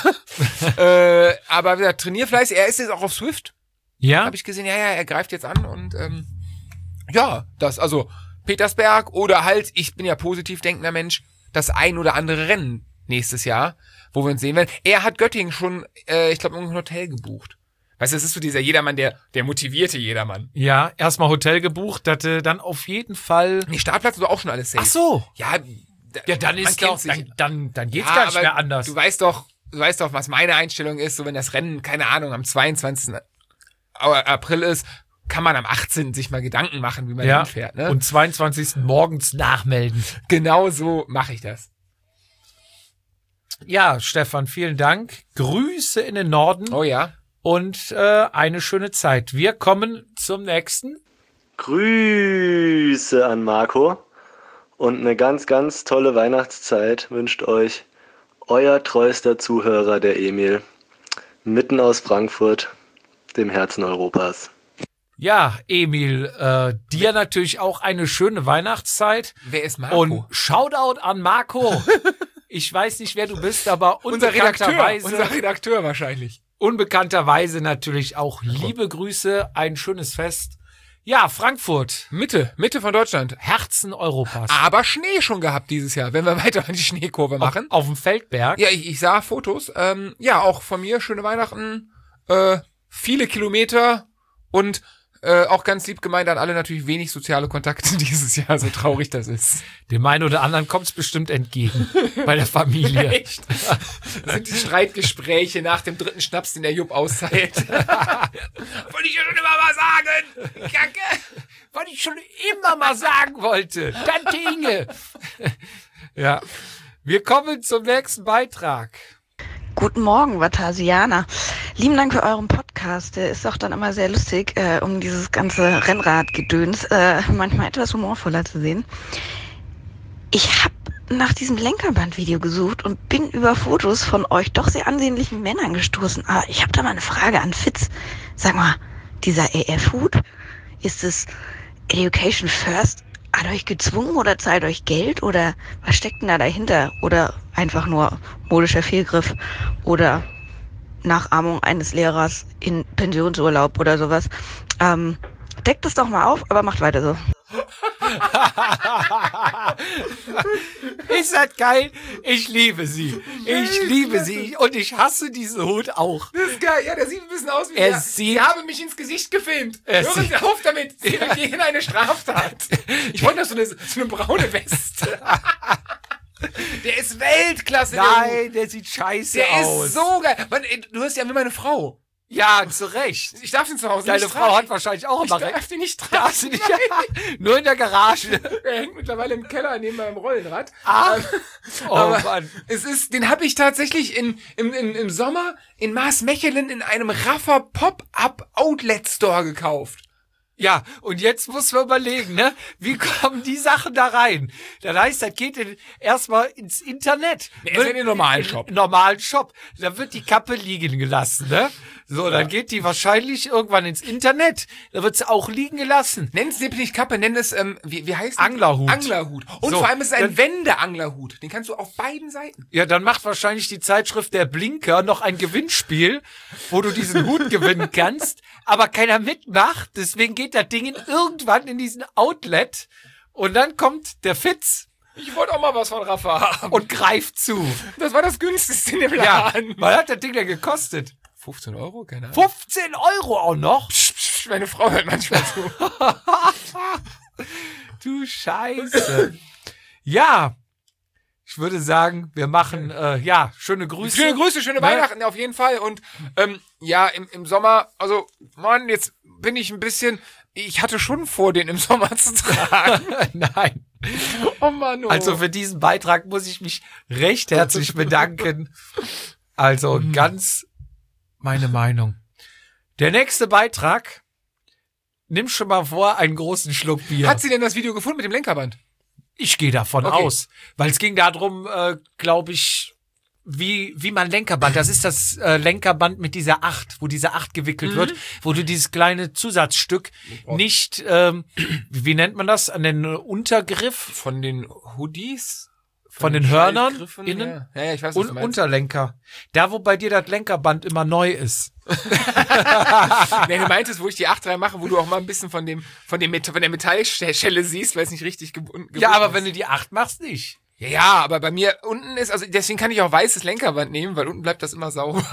S2: äh, aber wieder Trainierfleiß. Er ist jetzt auch auf Swift.
S1: Ja?
S2: Habe ich gesehen. Ja, ja, er greift jetzt an und ähm, ja, das, also Petersberg oder halt, ich bin ja positiv denkender Mensch, das ein oder andere Rennen nächstes Jahr, wo wir uns sehen werden. Er hat Göttingen schon, äh, ich glaube, ein Hotel gebucht. Weißt du, das ist so dieser Jedermann, der der motivierte Jedermann.
S1: Ja, erstmal Hotel gebucht, hatte dann auf jeden Fall...
S2: Nee, Startplatz ist auch schon alles safe.
S1: Ach so.
S2: Ja,
S1: Ja, dann
S2: man
S1: ist
S2: kennt
S1: doch,
S2: sich.
S1: dann, dann, dann geht's
S2: Ja,
S1: gar nicht
S2: aber
S1: mehr anders.
S2: Du weißt doch, du weißt doch, was meine Einstellung ist, so wenn das Rennen, keine Ahnung, am zweiundzwanzigsten April ist, kann man am achtzehnten sich mal Gedanken machen, wie man
S1: ja.
S2: hinfährt. Ne?
S1: Und zweiundzwanzigsten morgens nachmelden.
S2: Genau so mache ich das.
S1: Ja, Stefan, vielen Dank. Grüße in den Norden.
S2: Oh ja.
S1: Und äh, eine schöne Zeit. Wir kommen zum nächsten.
S7: Grüße an Marco und eine ganz, ganz tolle Weihnachtszeit wünscht euch euer treuester Zuhörer, der Emil, mitten aus Frankfurt, dem Herzen Europas.
S1: Ja, Emil, äh, dir natürlich auch eine schöne Weihnachtszeit.
S2: Wer ist Marco?
S1: Und Shoutout an Marco. Ich weiß nicht, wer du bist, aber
S2: unser Redakteur,
S1: unbekannterweise,
S2: unser Redakteur wahrscheinlich.
S1: unbekannterweise natürlich auch liebe Grüße, ein schönes Fest. Ja, Frankfurt,
S2: Mitte, Mitte von Deutschland.
S1: Herzen Europas.
S2: Aber Schnee schon gehabt dieses Jahr, wenn wir weiter an die Schneekurve machen.
S1: Auf, auf dem Feldberg.
S2: Ja, ich, ich sah Fotos. Ähm, ja, auch von mir, schöne Weihnachten, äh, viele Kilometer und äh, auch ganz lieb gemeint an alle natürlich wenig soziale Kontakte dieses Jahr, so traurig das ist.
S1: Dem einen oder anderen kommt's bestimmt entgegen bei der Familie.
S2: Echt? Das sind die Streitgespräche nach dem dritten Schnaps, den der Jupp austeilt. Wollte ich ja schon immer mal sagen. Kacke.
S1: Was ich schon immer mal sagen wollte. Tante Inge. Ja. Wir kommen zum nächsten Beitrag.
S8: Guten Morgen, Vatasianer. Lieben Dank für euren Podcast. Der ist auch dann immer sehr lustig, äh, um dieses ganze Rennradgedöns äh, manchmal etwas humorvoller zu sehen. Ich habe nach diesem Lenkerband-Video gesucht und bin über Fotos von euch doch sehr ansehnlichen Männern gestoßen. Aber ich habe da mal eine Frage an Fitz. Sag mal, dieser A F-Hut, ist es Education First? Hat euch gezwungen oder zahlt euch Geld? Oder was steckt denn da dahinter? Oder einfach nur modischer Fehlgriff? Oder Nachahmung eines Lehrers in Pensionsurlaub oder sowas? Ähm, deckt das doch mal auf, aber macht weiter so.
S1: Ist das geil? Ich liebe sie. Ich liebe sie. Und ich hasse diesen Hut auch.
S2: Das ist geil. Ja, der sieht ein bisschen aus wie
S1: Er
S2: der.
S1: sieht-
S2: Sie haben mich ins Gesicht gefilmt.
S1: Er
S2: Hören
S1: sieht-
S2: Sie auf damit. Sie begehen eine Straftat. Ich wollte doch so eine, so eine braune Weste. Der ist Weltklasse. Der Hut.
S1: Nein, der sieht scheiße
S2: Der
S1: aus.
S2: ist so geil. Mann, ey, du hörst ja wie meine Frau.
S1: Ja, zu Recht.
S2: Ich darf ihn zu Hause
S1: Deine
S2: nicht
S1: Frau
S2: tragen.
S1: hat wahrscheinlich auch immer
S2: Ich darf
S1: recht.
S2: den nicht tragen.
S1: Darfst du nicht, nur in der Garage.
S2: Er hängt mittlerweile im Keller neben meinem Rollenrad.
S1: Ah.
S2: Ähm,
S1: Oh
S2: aber
S1: Mann.
S2: es ist, den habe ich tatsächlich in, im, im, im Sommer in Maasmechelen in einem Raffer Pop-Up Outlet Store gekauft.
S1: Ja, und jetzt muss man überlegen, ne? Wie kommen die Sachen da rein? Das heißt, das geht in, erstmal ins Internet.
S2: Nee, ist in den normalen Shop.
S1: In den normalen Shop. Da wird die Kappe liegen gelassen, ne? So, dann geht die wahrscheinlich irgendwann ins Internet. Da wird sie auch liegen gelassen.
S2: Nenn es nicht Kappe, nenn es, ähm, wie, wie heißt
S1: Anglerhut.
S2: Anglerhut. Und
S1: So,
S2: vor allem ist es ein
S1: dann-
S2: Wendeanglerhut. Den kannst du auf beiden Seiten.
S1: Ja, dann macht wahrscheinlich die Zeitschrift Der Blinker noch ein Gewinnspiel, wo du diesen Hut gewinnen kannst, aber keiner mitmacht. Deswegen geht das Ding in irgendwann in diesen Outlet und dann kommt der Fitz
S2: Ich wollte auch mal was von Raffer haben.
S1: und greift zu.
S2: Das war das günstigste in dem
S1: Ja,
S2: Laden.
S1: was hat das Ding denn gekostet?
S2: fünfzehn Euro? Keine Ahnung.
S1: fünfzehn Euro auch noch?
S2: Psch, psch, meine Frau hört manchmal zu.
S1: Du Scheiße. Ja, ich würde sagen, wir machen, äh, ja, schöne Grüße.
S2: Schöne Grüße, schöne
S1: Ne?
S2: Weihnachten auf jeden Fall. Und ähm, ja, im, im Sommer, also Mann, jetzt bin ich ein bisschen, ich hatte schon vor, den im Sommer zu tragen.
S1: Nein.
S2: Oh Mann, oh.
S1: Also für diesen Beitrag muss ich mich recht herzlich bedanken. Also ganz meine Meinung. Der nächste Beitrag, nimm schon mal vor, einen großen Schluck Bier.
S2: Hat sie denn das Video gefunden mit dem Lenkerband?
S1: Ich gehe davon
S2: Okay.
S1: aus, weil es ging darum, äh, glaube ich, wie wie man Lenkerband. Das ist das äh, Lenkerband mit dieser Acht, wo diese Acht gewickelt
S2: Mhm.
S1: wird, wo du dieses kleine Zusatzstück nicht, ähm, wie nennt man das, an den Untergriff
S2: Von den Hoodies?
S1: von den Hörnern
S2: Schaltgriffen?
S1: innen
S2: Ja, ja, ja, ich weiß, was
S1: und
S2: du meinst.
S1: Unterlenker. Da, wo bei dir das Lenkerband immer neu ist.
S2: Nee, du meintest, wo ich die acht reinmache, wo du auch mal ein bisschen von dem, von dem Met- von der Metallschelle siehst, weil es nicht richtig gebunden
S1: Ja, aber
S2: ist.
S1: wenn du die Acht machst, nicht.
S2: Ja, ja, aber bei mir unten ist, also deswegen kann ich auch weißes Lenkerband nehmen, weil unten bleibt das immer sauber.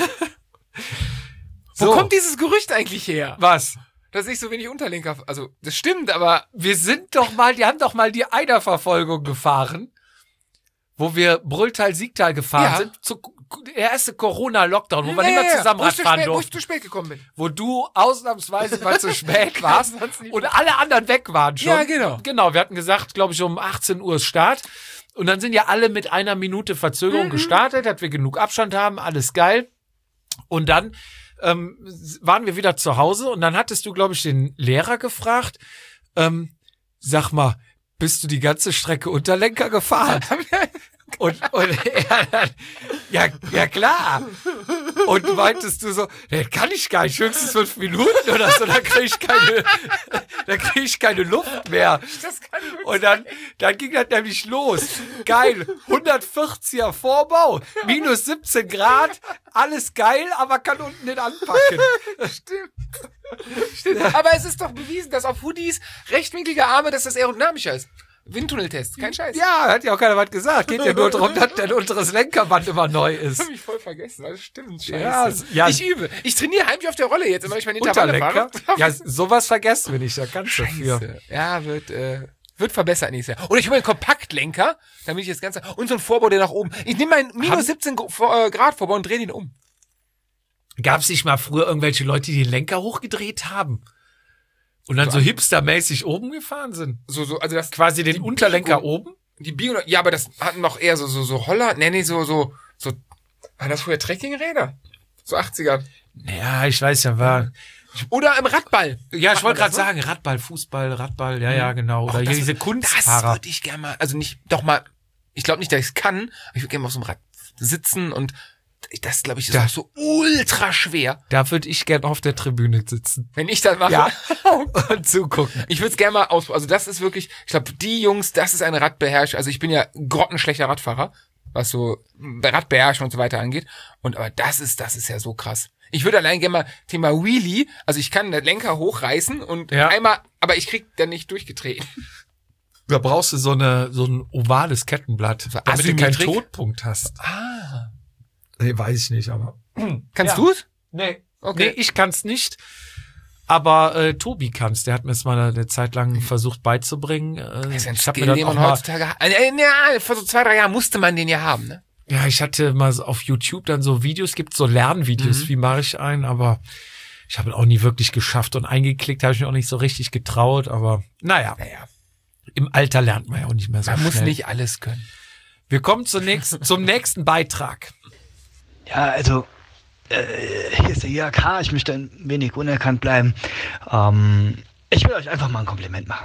S2: Wo
S1: So.
S2: kommt dieses Gerücht eigentlich her?
S1: Was?
S2: Dass ich so wenig Unterlenker, also das stimmt, aber
S1: Wir sind doch mal, die haben doch mal die Eiderverfolgung gefahren, wo wir Brülltal, Siegtal gefahren
S2: Ja.
S1: sind. Zu, der erste Corona-Lockdown, wo wir
S2: Ja,
S1: nicht mehr
S2: ja, ja.
S1: zusammen
S2: Wo ich zu
S1: Radfahren
S2: spät- Wo ich
S1: durften.
S2: zu spät gekommen bin.
S1: Wo du ausnahmsweise mal zu spät warst
S2: Kannst du nicht
S1: und alle anderen weg waren schon.
S2: Ja, genau.
S1: Genau, wir hatten gesagt, glaube ich, um achtzehn Uhr ist Start. Und dann sind ja alle mit einer Minute Verzögerung
S2: Mhm.
S1: gestartet, dass wir genug Abstand haben, alles geil. Und dann ähm, waren wir wieder zu Hause und dann hattest du, glaube ich, den Lehrer gefragt, ähm, sag mal, bist du die ganze Strecke Unterlenker gefahren? Und, und er dann, ja, ja klar. Und meintest du so, nee, kann ich gar nicht, höchstens fünf Minuten oder so, dann krieg ich keine, dann krieg ich keine Luft mehr.
S2: Das kann wirklich
S1: Und dann, dann ging das nämlich los. Geil, hundertvierziger Vorbau, minus siebzehn Grad, alles geil, aber kann unten nicht anpacken.
S2: Stimmt. Aber es ist doch bewiesen, dass auf Hoodies rechtwinklige Arme, dass das aerodynamischer ist. Windtunneltest, kein Scheiß.
S1: Ja, hat ja auch keiner was gesagt. Geht ja nur darum, dass dein unteres Lenkerband immer neu ist.
S2: Hab ich voll vergessen, das stimmt. Scheiße.
S1: Ja, s- ja.
S2: Ich übe. Ich trainiere heimlich auf der Rolle jetzt, immer wenn ich meine Intervalle
S1: Unterlenker?
S2: fahre.
S1: Ja, sowas vergessen wir nicht, da kannst du dafür.
S2: Scheiße. Ja, wird, äh, wird verbessert nächstes Jahr. Oder ich hole einen Kompaktlenker, damit ich das Ganze, und so einen Vorbau, der nach oben. Ich nehme meinen minus siebzehn Grad Vorbau und drehe den um.
S1: Gab es nicht mal früher irgendwelche Leute, die den Lenker hochgedreht haben? Und dann so hipstermäßig oben gefahren sind?
S2: So, so, also das,
S1: Quasi den
S2: die
S1: Unterlenker
S2: Biegen-
S1: oben?
S2: Die Bio, ja, aber das hatten noch eher so, so, so Holler, nee, nee, so, so, so, waren das früher Trekkingräder? So achtziger.
S1: Ja, ich weiß ja, war.
S2: Oder im Radball.
S1: Ja, ich
S2: Macht
S1: wollte
S2: man
S1: gerade
S2: das, ne?
S1: sagen, Radball, Fußball, Radball, ja, ja, genau. Oder
S2: Oh,
S1: hier
S2: das-
S1: diese
S2: Das
S1: Kunstfahrer.
S2: würde ich gerne mal, also nicht, doch mal, ich glaube nicht, dass ich es kann, aber ich würde gerne mal auf so einem Rad sitzen und das, glaube ich, ist
S1: Ja.
S2: auch so ultra schwer,
S1: Da würde ich gern auf der Tribüne sitzen.
S2: wenn ich das mache.
S1: Ja. Und zugucken.
S2: Ich würde es gerne mal ausprobieren. Also das ist wirklich, ich glaube, die Jungs, das ist eine Radbeherrschung. Also ich bin ja grottenschlechter Radfahrer, was so Radbeherrschung und so weiter angeht. Und aber das ist, das ist ja so krass. Ich würde allein gerne mal Thema Wheelie, also ich kann den Lenker hochreißen und
S1: Ja.
S2: einmal, aber ich krieg dann nicht durchgetreten.
S1: Da brauchst du so eine so ein ovales Kettenblatt,
S2: So
S1: damit du keinen
S2: Asymmetrik?
S1: Todpunkt hast.
S2: Ah.
S1: Nee, weiß ich nicht, aber.
S2: Kannst
S1: Ja.
S2: du's?
S1: Nee.
S2: Okay.
S1: Nee, ich kann's nicht. Aber äh, Tobi kann's. Der hat mir es mal eine Zeit lang versucht beizubringen. Äh,
S2: Das ist ein
S1: ich hab
S2: Skill,
S1: mir
S2: den
S1: dann auch
S2: man
S1: mal,
S2: heutzutage hat. Äh, äh, ja, vor so zwei, drei Jahren musste man den ja haben, ne?
S1: Ja, ich hatte mal so auf YouTube dann so Videos, gibt so Lernvideos,
S2: Mhm.
S1: wie mache ich einen, aber ich habe auch nie wirklich geschafft und eingeklickt habe ich mir auch nicht so richtig getraut, aber naja,
S2: Naja,
S1: im Alter lernt man ja auch nicht mehr so
S2: man muss
S1: schnell.
S2: nicht alles können.
S1: Wir kommen zunächst zum nächsten Beitrag.
S9: Ja, also, äh, hier ist der I H K, ich möchte ein wenig unerkannt bleiben. Ähm, ich will euch einfach mal ein Kompliment machen.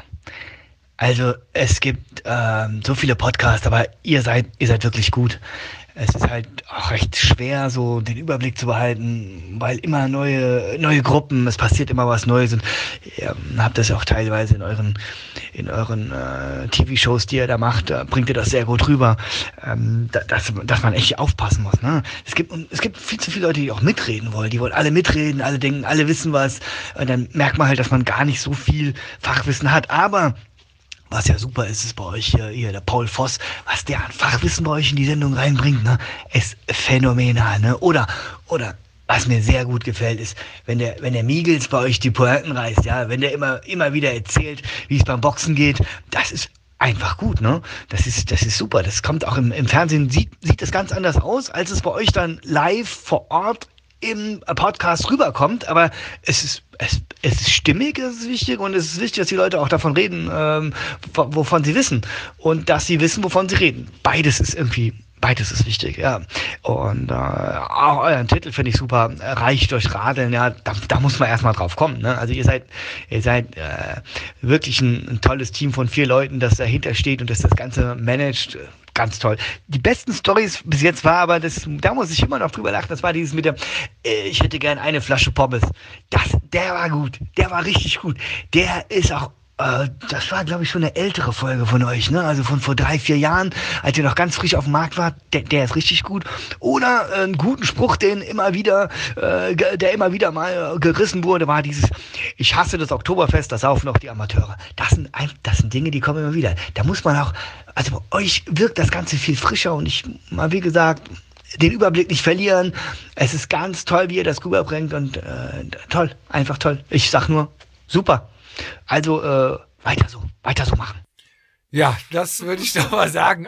S9: Also, es gibt ähm, so viele Podcasts, aber ihr seid, ihr seid wirklich gut. Es ist halt auch recht schwer, so den Überblick zu behalten, weil immer neue, neue Gruppen, es passiert immer was Neues und ihr habt das auch teilweise in euren, in euren äh, T V-Shows, die ihr da macht, da bringt ihr das sehr gut rüber, ähm, da, dass, dass man echt aufpassen muss. Ne? Es gibt, es gibt viel zu viele Leute, die auch mitreden wollen, die wollen alle mitreden, alle denken, alle wissen was und dann merkt man halt, dass man gar nicht so viel Fachwissen hat, aber was ja super ist, ist bei euch hier, hier der Paul Voss, was der an Fachwissen bei euch in die Sendung reinbringt, ne, ist phänomenal, ne? Oder, oder, was mir sehr gut gefällt, ist, wenn der, wenn der Miegels bei euch die Pointen reißt, ja, wenn der immer, immer wieder erzählt, wie es beim Boxen geht, das ist einfach gut, ne? Das ist, das ist super. Das kommt auch im, im Fernsehen, sieht, sieht das ganz anders aus, als es bei euch dann live vor Ort im Podcast rüberkommt, aber es ist, es, es ist stimmig, das ist wichtig und es ist wichtig, dass die Leute auch davon reden, ähm, wovon sie wissen und dass sie wissen, wovon sie reden. Beides ist irgendwie, beides ist wichtig, ja. Und äh, auch euren Titel finde ich super, Reich durch Radeln, ja, da, da muss man erstmal drauf kommen, ne? Also ihr seid, ihr seid äh, wirklich ein, ein tolles Team von vier Leuten, das dahinter steht und das das Ganze managt. Ganz toll. Die besten Storys bis jetzt war aber, das, da muss ich immer noch drüber lachen, das war dieses mit dem, äh, ich hätte gern eine Flasche Pommes. Das, der war gut. Der war richtig gut. Der ist auch, äh, das war, glaube ich, schon eine ältere Folge von euch, ne? Also von vor drei, vier Jahren, als ihr noch ganz frisch auf dem Markt wart. Der, der ist richtig gut. Oder äh, einen guten Spruch, den immer wieder, äh, der immer wieder mal gerissen wurde, war dieses, ich hasse das Oktoberfest, das saufen auch die Amateure. Das sind, ein, das sind Dinge, die kommen immer wieder. Da muss man auch, also bei euch wirkt das Ganze viel frischer und ich, mal wie gesagt, den Überblick nicht verlieren. Es ist ganz toll, wie ihr das rüberbringt und äh, toll, einfach toll. Ich sag nur, super. Also äh, weiter so, weiter so machen.
S1: Ja, das würde ich doch mal sagen.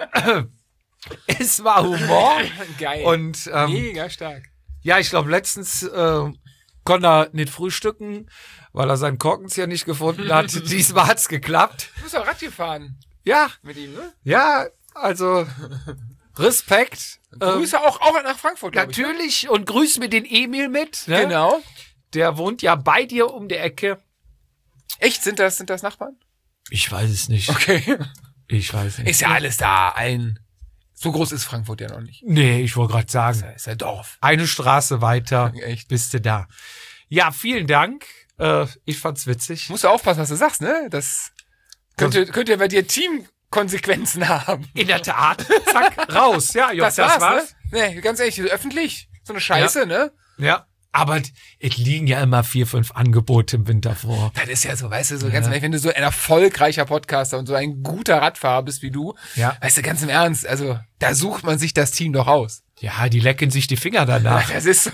S1: Es war Humor.
S2: Geil.
S1: Und ähm,
S2: mega stark.
S1: ja, ich glaube, letztens äh, konnte er nicht frühstücken, weil er seinen Korkenzieher nicht gefunden hat. Diesmal hat's geklappt.
S2: Du bist auch Rad gefahren
S1: Ja,
S2: mit ihm, ne?
S1: ja, also Respekt.
S2: Grüße
S1: Ähm,
S2: auch, auch nach Frankfurt, glaube ich.
S1: natürlich und grüß mir den Emil mit. Ne?
S2: Genau.
S1: Der wohnt ja bei dir um der Ecke.
S2: Echt? Sind das, sind das Nachbarn?
S1: Ich weiß es nicht.
S2: Okay.
S1: Ich weiß nicht.
S2: Ist ja alles da. Ein, so groß ist Frankfurt ja noch nicht.
S1: Nee, ich wollte gerade sagen.
S2: Ist ja, ist ja Dorf.
S1: Eine Straße weiter
S2: Echt.
S1: bist du da. Ja, vielen Dank. Äh, ich fand's witzig.
S2: Musst du aufpassen, was du sagst, ne? Das könnte, könnte bei dir Teamkonsequenzen haben.
S1: In der Tat. Zack, raus. Ja, Jungs,
S2: Das war's, ne? Nee, ganz ehrlich, öffentlich. So eine Scheiße,
S1: Ja.
S2: ne?
S1: Ja. Aber es liegen ja immer vier, fünf Angebote im Winter vor.
S2: Das ist ja so, weißt du, so ganz ehrlich, wenn du so ein erfolgreicher Podcaster und so ein guter Radfahrer bist wie du,
S1: Ja.
S2: weißt du, ganz im Ernst, also da sucht man sich das Team doch aus.
S1: Ja, die lecken sich die Finger danach.
S2: Das ist so.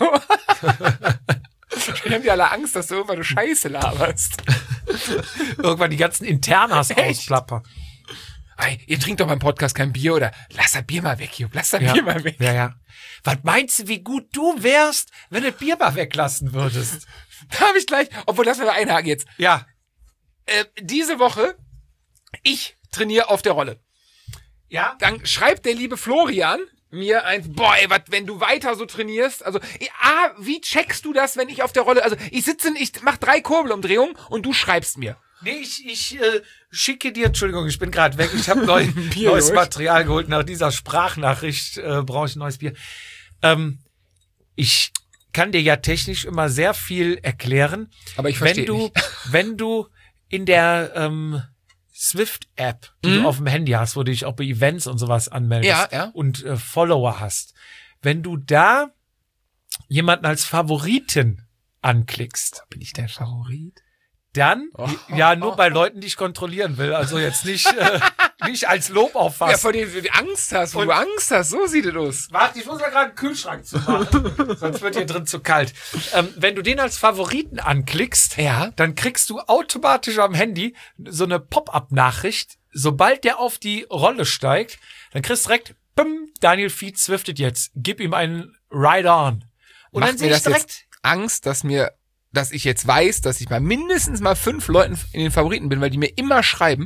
S2: Dann haben die alle Angst, dass du irgendwann eine Scheiße laberst.
S1: Irgendwann die ganzen Internas
S2: Echt?
S1: ausplappern.
S2: Ey, ihr trinkt doch beim Podcast kein Bier oder lass das Bier mal weg, Jupp, lass das
S1: Ja.
S2: Bier mal weg.
S1: Ja, ja. Was meinst du, wie gut du wärst, wenn du das Bier mal weglassen würdest?
S2: Da habe ich gleich, obwohl, lass mal einhaken jetzt.
S1: Ja.
S2: Äh, diese Woche, ich trainiere auf der Rolle.
S1: Ja?
S2: Dann schreibt der liebe Florian mir ein, boah, ey, wat, wenn du weiter so trainierst, also, ah, wie checkst du das, wenn ich auf der Rolle, also, ich sitze, ich mach drei Kurbelumdrehungen und du schreibst mir.
S1: Nee, ich, ich äh, schicke dir, Entschuldigung, ich bin gerade weg, ich habe neu,
S2: Bier
S1: neues
S2: durch.
S1: Material geholt. Nach dieser Sprachnachricht äh, brauche ich ein neues Bier. Ähm, ich kann dir ja technisch immer sehr viel erklären.
S2: Aber ich
S1: wenn
S2: verstehe
S1: du,
S2: nicht.
S1: wenn du in der ähm, Swift-App, die
S2: Mhm.
S1: du auf dem Handy hast, wo du dich auch bei Events und sowas anmeldest
S2: Ja, ja.
S1: und äh, Follower hast, wenn du da jemanden als Favoriten anklickst,
S2: Bin ich der Favorit?
S1: dann,
S2: Oh.
S1: ja, nur bei Leuten, die ich kontrollieren will, also jetzt nicht, äh, nicht als Lob
S2: Ja,
S1: auffassen.
S2: vor dem du Angst hast, wo
S1: Und-
S2: du Angst hast, so sieht es aus.
S1: Warte, ich muss mal gerade einen Kühlschrank zu machen, sonst wird hier drin zu kalt. Ähm, wenn du den als Favoriten anklickst,
S2: Ja.
S1: dann kriegst du automatisch am Handy so eine Pop-up-Nachricht. Sobald der auf die Rolle steigt, dann kriegst du direkt Bim, Daniel Fietz swiftet jetzt. Gib ihm einen Ride on. Und
S2: Macht
S1: dann sehe
S2: mir
S1: ich
S2: das
S1: direkt...
S2: jetzt Angst, dass mir, dass ich jetzt weiß, dass ich bei mindestens mal fünf Leuten in den Favoriten bin, weil die mir immer schreiben.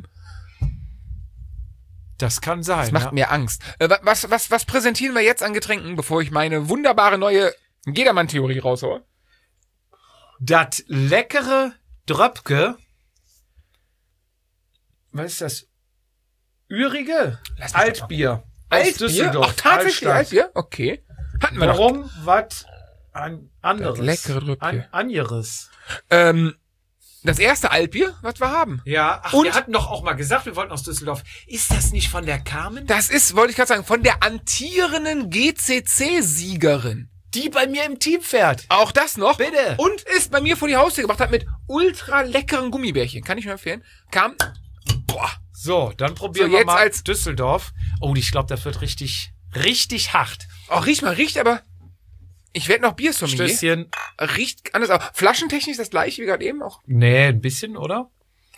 S1: Das kann sein.
S2: Das macht
S1: ja.
S2: mir Angst. Äh, was, was, was präsentieren wir jetzt an Getränken, bevor ich meine wunderbare neue Jedermann-Theorie raushole?
S1: Das leckere Dröpke. Was ist das? Ürige?
S2: Lass mich
S1: Altbier. Aus
S2: Altbier?
S1: Düsseldorf.
S2: Ach, tatsächlich
S1: Altstadt.
S2: Altbier? Okay. Hatten wir doch.
S1: Warum? Was? An anderes.
S2: Das leckere Dröpke.
S1: An anderes.
S2: Ähm, das erste Altbier, was wir haben.
S1: Ja, ach,
S2: Und-
S1: wir hatten doch auch mal gesagt, wir wollten aus Düsseldorf. Ist das nicht von der Carmen?
S2: Das ist, wollte ich gerade sagen, von der amtierenden G C C-Siegerin.
S1: Die bei mir im Team fährt.
S2: Auch das noch.
S1: Bitte.
S2: Und ist bei mir vor die Haustür gebracht hat mit ultra leckeren Gummibärchen. Kann ich mir empfehlen. Kam, boah.
S1: So, dann probieren
S2: So,
S1: wir
S2: jetzt
S1: mal
S2: als-
S1: Düsseldorf. Oh, ich glaube, das wird richtig, richtig hart.
S2: Oh, riecht mal, riecht aber, ich werde noch Biersommelier.
S1: Stößchen.
S2: Riecht anders, aber flaschentechnisch das gleiche wie gerade eben auch.
S1: Nee, ein bisschen, oder?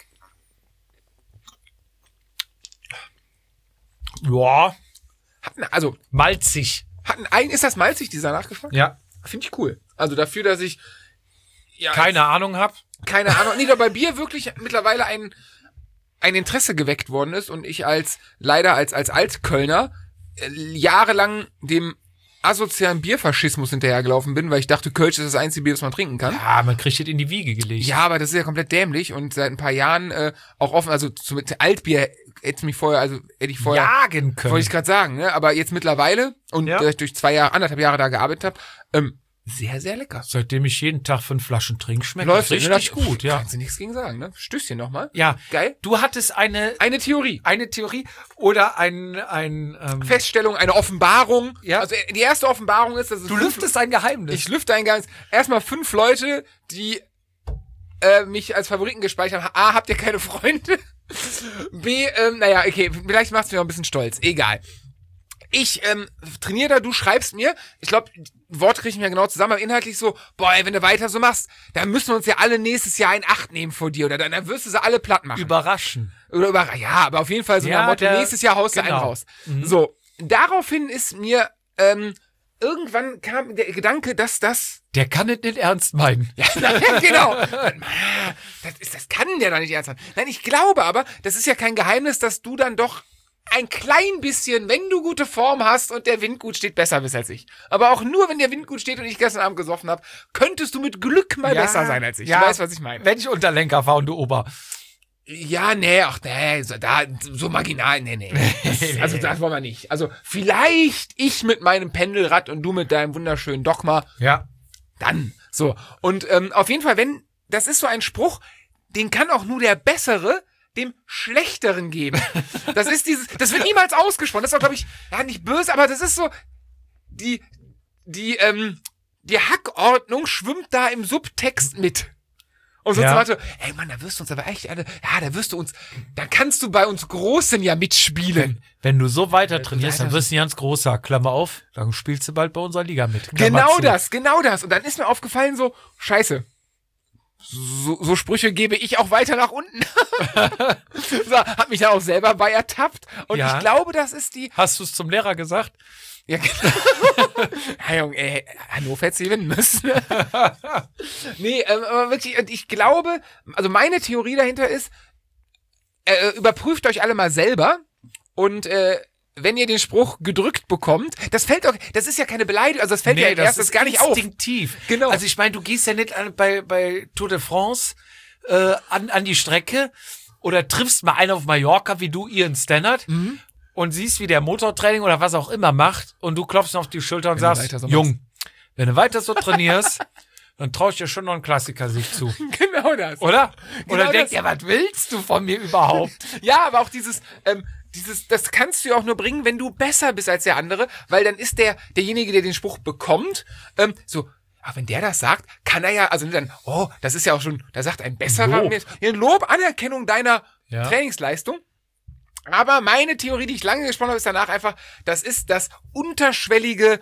S1: Ja,
S2: Hat, ein- also,
S1: malzig.
S2: hat ein, ein, ist das malzig, dieser Nachgeschmack?
S1: Ja.
S2: Finde ich cool. Also dafür, dass ich, ja,
S1: Keine Ahnung hab.
S2: keine Ahnung, nee, da bei Bier wirklich mittlerweile ein, ein Interesse geweckt worden ist und ich als, leider als, als Altkölner, äh, jahrelang dem asozialen Bierfaschismus hinterhergelaufen bin, weil ich dachte, Kölsch ist das einzige Bier, das man trinken kann.
S1: Ja, man kriegt das in die Wiege gelegt.
S2: Ja, aber das ist ja komplett dämlich und seit ein paar Jahren äh, auch offen, also zu, mit Altbier hätte mich vorher, also hätte ich vorher,
S1: jagen können.
S2: wollte ich gerade sagen, ne? Aber jetzt mittlerweile und
S1: Ja.
S2: äh, durch zwei Jahre, anderthalb Jahre da gearbeitet habe, ähm, sehr, sehr lecker.
S1: Seitdem ich jeden Tag fünf Flaschen trinke, schmeckt
S2: Läuft
S1: das
S2: ne?
S1: richtig
S2: Das-
S1: gut, ja.
S2: Kannst du nichts gegen sagen, ne? Stößchen nochmal.
S1: Ja,
S2: Geil.
S1: du hattest eine,
S2: Eine Theorie.
S1: eine Theorie oder ein, ein ähm,
S2: Feststellung, eine Offenbarung.
S1: Ja.
S2: Also äh, die erste Offenbarung ist, dass es
S1: du
S2: fünf-
S1: lüftest ein Geheimnis.
S2: Ich lüfte ein Geheimnis. Erstmal fünf Leute, die äh, mich als Favoriten gespeichert haben. A, habt ihr keine Freunde? B, ähm, naja, okay, vielleicht macht's mir auch ein bisschen stolz. Egal. Ich ähm, trainiere da, du schreibst mir, ich glaube, Worte kriege ich mir genau zusammen, aber inhaltlich so, boah, ey, wenn du weiter so machst, dann müssen wir uns ja alle nächstes Jahr in Acht nehmen vor dir, oder dann, dann wirst du sie alle platt machen.
S1: Überraschen.
S2: Oder über, ja, aber auf jeden Fall so
S1: Ja,
S2: nach Motto,
S1: der-
S2: nächstes Jahr haust du
S1: genau.
S2: einen raus.
S1: Mhm.
S2: So, daraufhin ist mir, ähm, irgendwann kam der Gedanke, dass das,
S1: Der kann es nicht ernst meinen.
S2: ja, genau, das, ist, das kann der doch nicht ernst haben. Nein, ich glaube aber, das ist ja kein Geheimnis, dass du dann doch ein klein bisschen, wenn du gute Form hast und der Wind gut steht, besser bist als ich. Aber auch nur, wenn der Wind gut steht und ich gestern Abend gesoffen habe, könntest du mit Glück mal
S1: Ja,
S2: besser sein als ich.
S1: ja.
S2: Du weißt, was ich meine.
S1: Wenn ich Unterlenker war und du Ober.
S2: Ja, nee, ach nee, so, da, so marginal, nee, nee. Das, also das wollen wir nicht. Also vielleicht ich mit meinem Pendelrad und du mit deinem wunderschönen Dogma,
S1: Ja.
S2: dann. So, und ähm, auf jeden Fall, wenn, das ist so ein Spruch, den kann auch nur der Bessere dem Schlechteren geben. Das ist dieses, das wird niemals ausgesprochen. Das ist auch, glaube ich, ja, nicht böse, aber das ist so, die, die, ähm, die Hackordnung schwimmt da im Subtext mit. Und so
S1: Ja.
S2: zum Motto, ey Mann, da wirst du uns aber echt alle, ja, da wirst du uns, da kannst du bei uns Großen ja mitspielen.
S1: Wenn du so weiter trainierst,
S2: weiter
S1: dann wirst du ein ganz großer. Klammer auf, dann spielst du bald bei unserer Liga mit. Klammer
S2: Genau
S1: zu.
S2: das, genau das. Und dann ist mir aufgefallen so, scheiße. So, so Sprüche gebe ich auch weiter nach unten. So, hab mich da auch selber bei ertappt. Und
S1: Ja.
S2: ich glaube, das ist die,
S1: Hast du es zum Lehrer gesagt?
S2: ja, genau. Ja, Junge, ey, Hannover hätte sie gewinnen müssen. Nee, ähm, aber wirklich, und ich glaube, also meine Theorie dahinter ist, äh, überprüft euch alle mal selber und äh, wenn ihr den Spruch gedrückt bekommt, das fällt doch, das ist ja keine Beleidigung, also das fällt ja erst das gar nicht auf.
S1: instinktiv.
S2: Genau.
S1: Also ich meine, du gehst ja nicht an, bei, bei Tour de France äh, an, an die Strecke oder triffst mal einen auf Mallorca, wie du Ian Stannard,
S2: Mhm.
S1: und siehst, wie der Motortraining oder was auch immer macht und du klopfst ihn auf die Schulter und
S2: Wenn du
S1: sagst,
S2: weiter so
S1: Jung, wenn du weiter so trainierst, dann traue ich dir schon noch einen Klassiker-Sieg zu.
S2: Genau das.
S1: Oder?
S2: Genau
S1: Oder
S2: das.
S1: denkst, ja, was willst du von mir überhaupt?
S2: Ja, aber auch dieses, ähm, dieses, das kannst du ja auch nur bringen, wenn du besser bist als der andere, weil dann ist der, derjenige, der den Spruch bekommt, ähm, so, ach, wenn der das sagt, kann er ja, also dann, oh, das ist ja auch schon, da sagt ein besserer,
S1: Lob.
S2: mir- ja, Lob, Anerkennung deiner
S1: Ja.
S2: Trainingsleistung. Aber meine Theorie, die ich lange gesprochen habe, ist danach einfach, das ist das unterschwellige,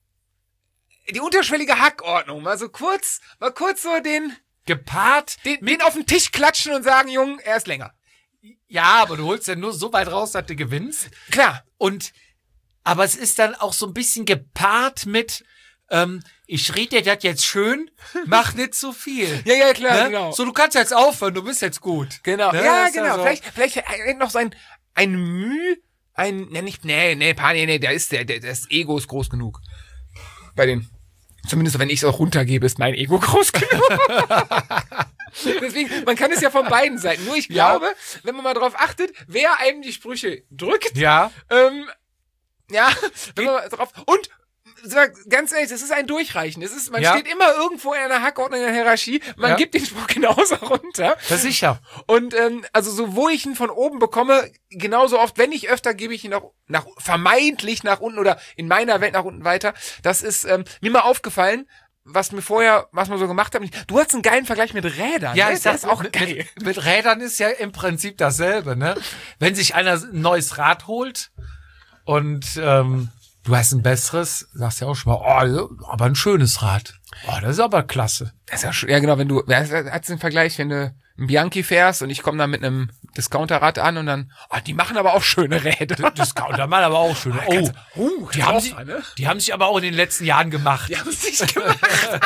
S2: die unterschwellige Hackordnung. Mal so kurz, mal kurz so den,
S1: Gepaart
S2: den, den auf den Tisch klatschen und sagen, Jung, er ist länger.
S1: Ja, aber du holst ja nur so weit raus, dass du gewinnst.
S2: Klar.
S1: Und aber es ist dann auch so ein bisschen gepaart mit, ähm, ich rede dir das jetzt schön, mach nicht zu viel.
S2: Ja, ja, klar,
S1: ne?
S2: genau.
S1: So, du kannst jetzt aufhören, du bist jetzt gut.
S2: Genau,
S1: Ne?
S2: ja,
S1: Das ist
S2: genau.
S1: so.
S2: Vielleicht, vielleicht noch so ein, ein Mühe, ein, ne, nicht, nee, nee, paar, nee, nee, der ist, der, der, das Ego ist groß genug. Bei den, zumindest wenn ich es auch runtergebe, ist mein Ego groß genug. Deswegen, man kann es ja von beiden Seiten. Nur ich glaube, ja. wenn man mal drauf achtet, wer einem die Sprüche drückt,
S1: ja,
S2: ähm, ja, wenn man mal drauf, und, sag, ganz ehrlich, das ist ein Durchreichen. Das ist, man
S1: ja.
S2: steht immer irgendwo in einer Hackordnung, in einer Hierarchie. Man ja. gibt den Spruch genauso runter.
S1: Das ist sicher.
S2: Und ähm, also so, wo ich ihn von oben bekomme, genauso oft, wenn nicht öfter, gebe ich ihn nach, nach vermeintlich nach unten oder in meiner Welt nach unten weiter. Das ist ähm, mir mal aufgefallen, was mir vorher, was wir so gemacht haben. Du hast einen geilen Vergleich mit Rädern.
S1: Ja,
S2: ne?
S1: ich sag,
S2: das ist auch
S1: mit,
S2: geil.
S1: Mit, mit Rädern ist ja im Prinzip dasselbe, ne? Wenn sich einer ein neues Rad holt und ähm, du hast ein besseres, sagst ja auch schon mal, oh, aber ein schönes Rad. Oh, das ist aber klasse.
S2: Das ist ja, schön. Ja, genau, wenn du, ja, hat's den Vergleich, wenn du einen Bianchi fährst und ich komme dann mit einem Discounterrad an und dann, oh, die machen aber auch schöne Räder.
S1: Discounter machen aber auch schöne. Oh,
S2: oh
S1: die haben sich, ne? die haben sich aber auch in den letzten Jahren gemacht.
S2: Die haben es nicht gemacht.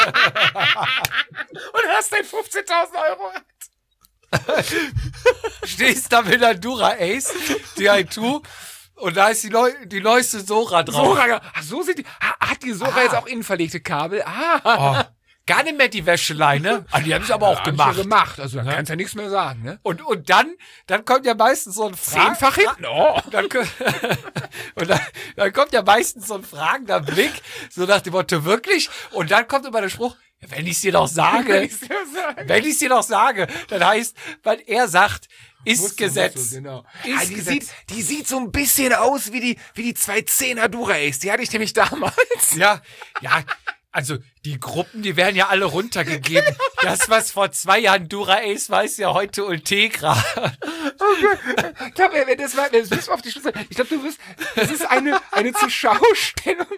S2: Und hast dein fünfzehntausend Euro Rad.
S1: Stehst da mit der Dura Ace, die I zwei, und da ist die, neu, die neueste Sora drauf.
S2: Sora, ach, so sind die, hat die Sora ah. jetzt auch innenverlegte Kabel? Ah.
S1: Oh. Gar nicht mehr die Wäscheleine. Ah, die haben es aber auch
S2: ja,
S1: gemacht.
S2: Ja gemacht. Also, da ja. kannst du ja nichts mehr sagen, ne?
S1: Und, und dann, dann kommt ja meistens so ein Fragen.
S2: Zehnfach hinten, oh.
S1: Dann, und dann, dann kommt ja meistens so ein fragender Blick, so nach dem Motto, wirklich? Und dann kommt immer der Spruch, ja, wenn ich es dir doch sage, wenn ich es dir doch sage, dann heißt, weil er sagt, ist musst Gesetz.
S2: Du, du, genau.
S1: Ist
S2: ah, die,
S1: Gesetz.
S2: Sieht, die sieht so ein bisschen aus wie die, wie die zwei Zehner Dura Ace. Die hatte ich nämlich damals.
S1: Ja, ja. Also, die Gruppen, die werden ja alle runtergegeben. Das, was vor zwei Jahren Dura Ace war, ist ja heute Ultegra.
S2: Okay. Ich glaube, das war, das bist auf die Schluss. Ich glaube, du wirst, das ist eine, eine Zuschauerstellung.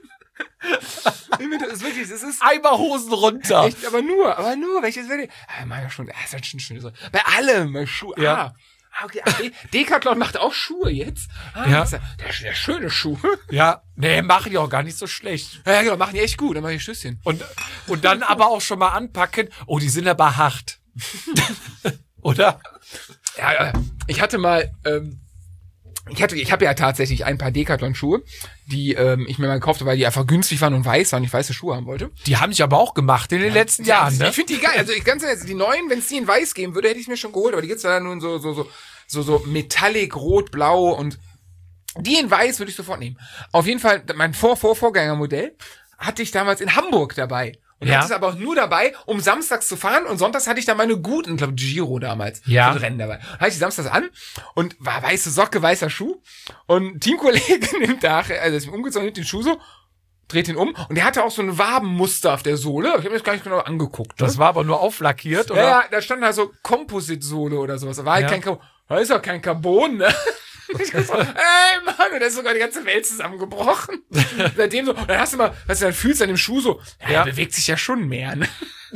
S2: Das ist wirklich, das ist.
S1: Einmal Hosen runter.
S2: Echt, aber nur, aber nur, welches will ich? Ah, mal ja schon, das ist schon schön. Bei allem, bei Schuhe.
S1: Ja.
S2: Ah, okay. Ach, Decathlon macht auch Schuhe jetzt. Ah,
S1: ja.
S2: Das ist der, der schöne Schuh.
S1: Ja. Nee, machen die auch gar nicht so schlecht.
S2: Ja, genau, machen die echt gut. Dann mache ich Stößchen.
S1: Und, und dann aber auch schon mal anpacken. Oh, die sind aber hart. Oder?
S2: Ja, ich hatte mal, ähm, Ich hatte, ich habe ja tatsächlich ein paar Decathlon-Schuhe, die ähm, ich mir mal gekauft habe, weil die einfach günstig waren und weiß waren, ich weiße Schuhe haben wollte.
S1: Die haben sich aber auch gemacht in den ja, letzten Jahren,
S2: ja,
S1: ne?
S2: Ich finde die geil. Also ich ganz ehrlich, die neuen, wenn es die in weiß geben würde, hätte ich mir schon geholt, aber die gibt's dann nur in so so so so so Metallic, Rot, Blau und die in weiß würde ich sofort nehmen. Auf jeden Fall mein Vor Vor Vorgängermodell hatte ich damals in Hamburg dabei. Und ja. hatte es aber auch nur dabei, um samstags zu fahren. Und sonntags hatte ich dann meine guten, ich glaube Giro damals,
S1: ja.
S2: für Rennen dabei. Dann hatte ich samstags an und war weiße Socke, weißer Schuh. Und ein Teamkollege nimmt da, also ist mir umgezogen, nimmt den Schuh so, dreht ihn um. Und der hatte auch so ein Wabenmuster auf der Sohle. Ich habe mir das gar nicht genau angeguckt.
S1: Das
S2: ne?
S1: war aber nur auflackiert, oder?
S2: Ja, ja, da stand halt so Composite-Sohle oder sowas. Da war halt
S1: ja.
S2: kein Carbon. Da ist doch kein Carbon, ne? Ich so, ey Mann, und da ist sogar die ganze Welt zusammengebrochen. Seitdem so, dann hast du mal, was du dann fühlst an dem Schuh so, ja, ja. der bewegt sich ja schon mehr, ne?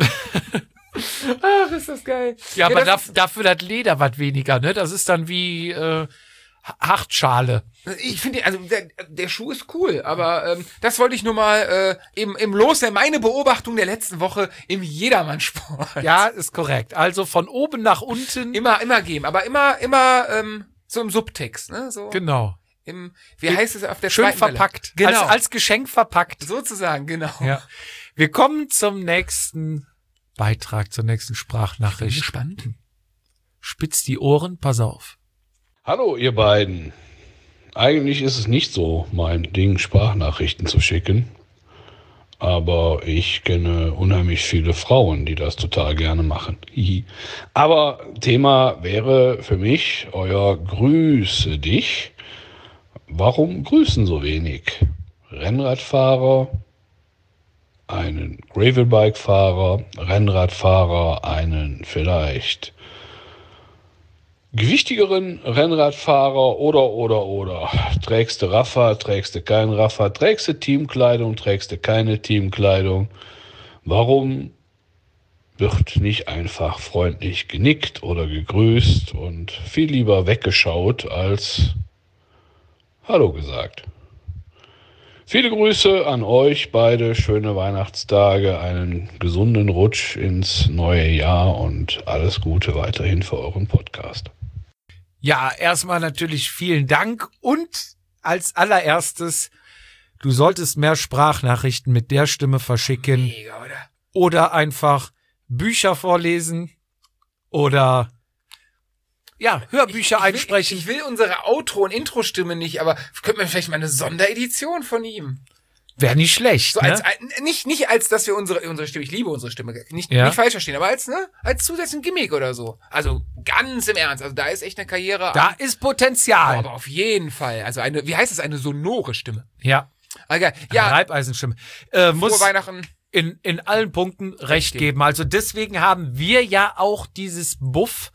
S2: Ach, ist das geil.
S1: Ja,
S2: ja
S1: aber
S2: das
S1: da, dafür das Leder was weniger, ne? Das ist dann wie äh, Hartschale.
S2: Ich finde, also der, der Schuh ist cool, aber ähm, das wollte ich nur mal äh, im, im Los der meine Beobachtung der letzten Woche im Jedermannsport.
S1: Ja, ist korrekt. Also von oben nach unten.
S2: Immer, immer geben, aber immer, immer ähm, so im Subtext, ne? So
S1: genau.
S2: Im, wie heißt es auf der
S1: schön
S2: zweiten
S1: verpackt.
S2: Welle? Genau.
S1: Als, als Geschenk verpackt.
S2: Sozusagen, genau.
S1: Ja. Wir kommen zum nächsten Beitrag, zur nächsten Sprachnachricht.
S2: Ich bin gespannt.
S1: Spitz die Ohren, pass auf.
S10: Hallo ihr beiden. Eigentlich ist es nicht so mein Ding, Sprachnachrichten zu schicken. Aber ich kenne unheimlich viele Frauen, die das total gerne machen. Aber Thema wäre für mich euer Grüße dich. Warum grüßen so wenig Rennradfahrer, einen Gravelbike-Fahrer, Rennradfahrer, einen vielleicht gewichtigeren Rennradfahrer oder, oder, oder. Trägst du Raffer, trägst du kein Raffer, trägst du Teamkleidung, trägst du keine Teamkleidung. Warum wird nicht einfach freundlich genickt oder gegrüßt und viel lieber weggeschaut als Hallo gesagt? Viele Grüße an euch beide, schöne Weihnachtstage, einen gesunden Rutsch ins neue Jahr und alles Gute weiterhin für euren Podcast.
S1: Ja, erstmal natürlich vielen Dank und als allererstes, du solltest mehr Sprachnachrichten mit der Stimme verschicken.
S2: Mega, oder?
S1: Oder einfach Bücher vorlesen oder ja, Hörbücher
S2: ich, ich
S1: einsprechen.
S2: Will, ich will unsere Outro- und Intro-Stimme nicht, aber könnten wir vielleicht mal eine Sonderedition von ihm?
S1: Wäre nicht schlecht,
S2: So
S1: ne?
S2: als, nicht, nicht als, dass wir unsere, unsere Stimme, ich liebe unsere Stimme, nicht,
S1: Ja.
S2: nicht falsch verstehen, aber als, ne, als zusätzlichen Gimmick oder so. Also, ganz im Ernst, also da ist echt eine Karriere.
S1: Da ist Potenzial.
S2: Aber auf jeden Fall. Also eine, wie heißt es, eine sonore Stimme.
S1: Ja.
S2: Okay. Ja.
S1: Reibeisenstimme. Äh, muss
S2: Frohe Weihnachten.
S1: In, in allen Punkten recht geben. Also deswegen haben wir ja auch dieses Buff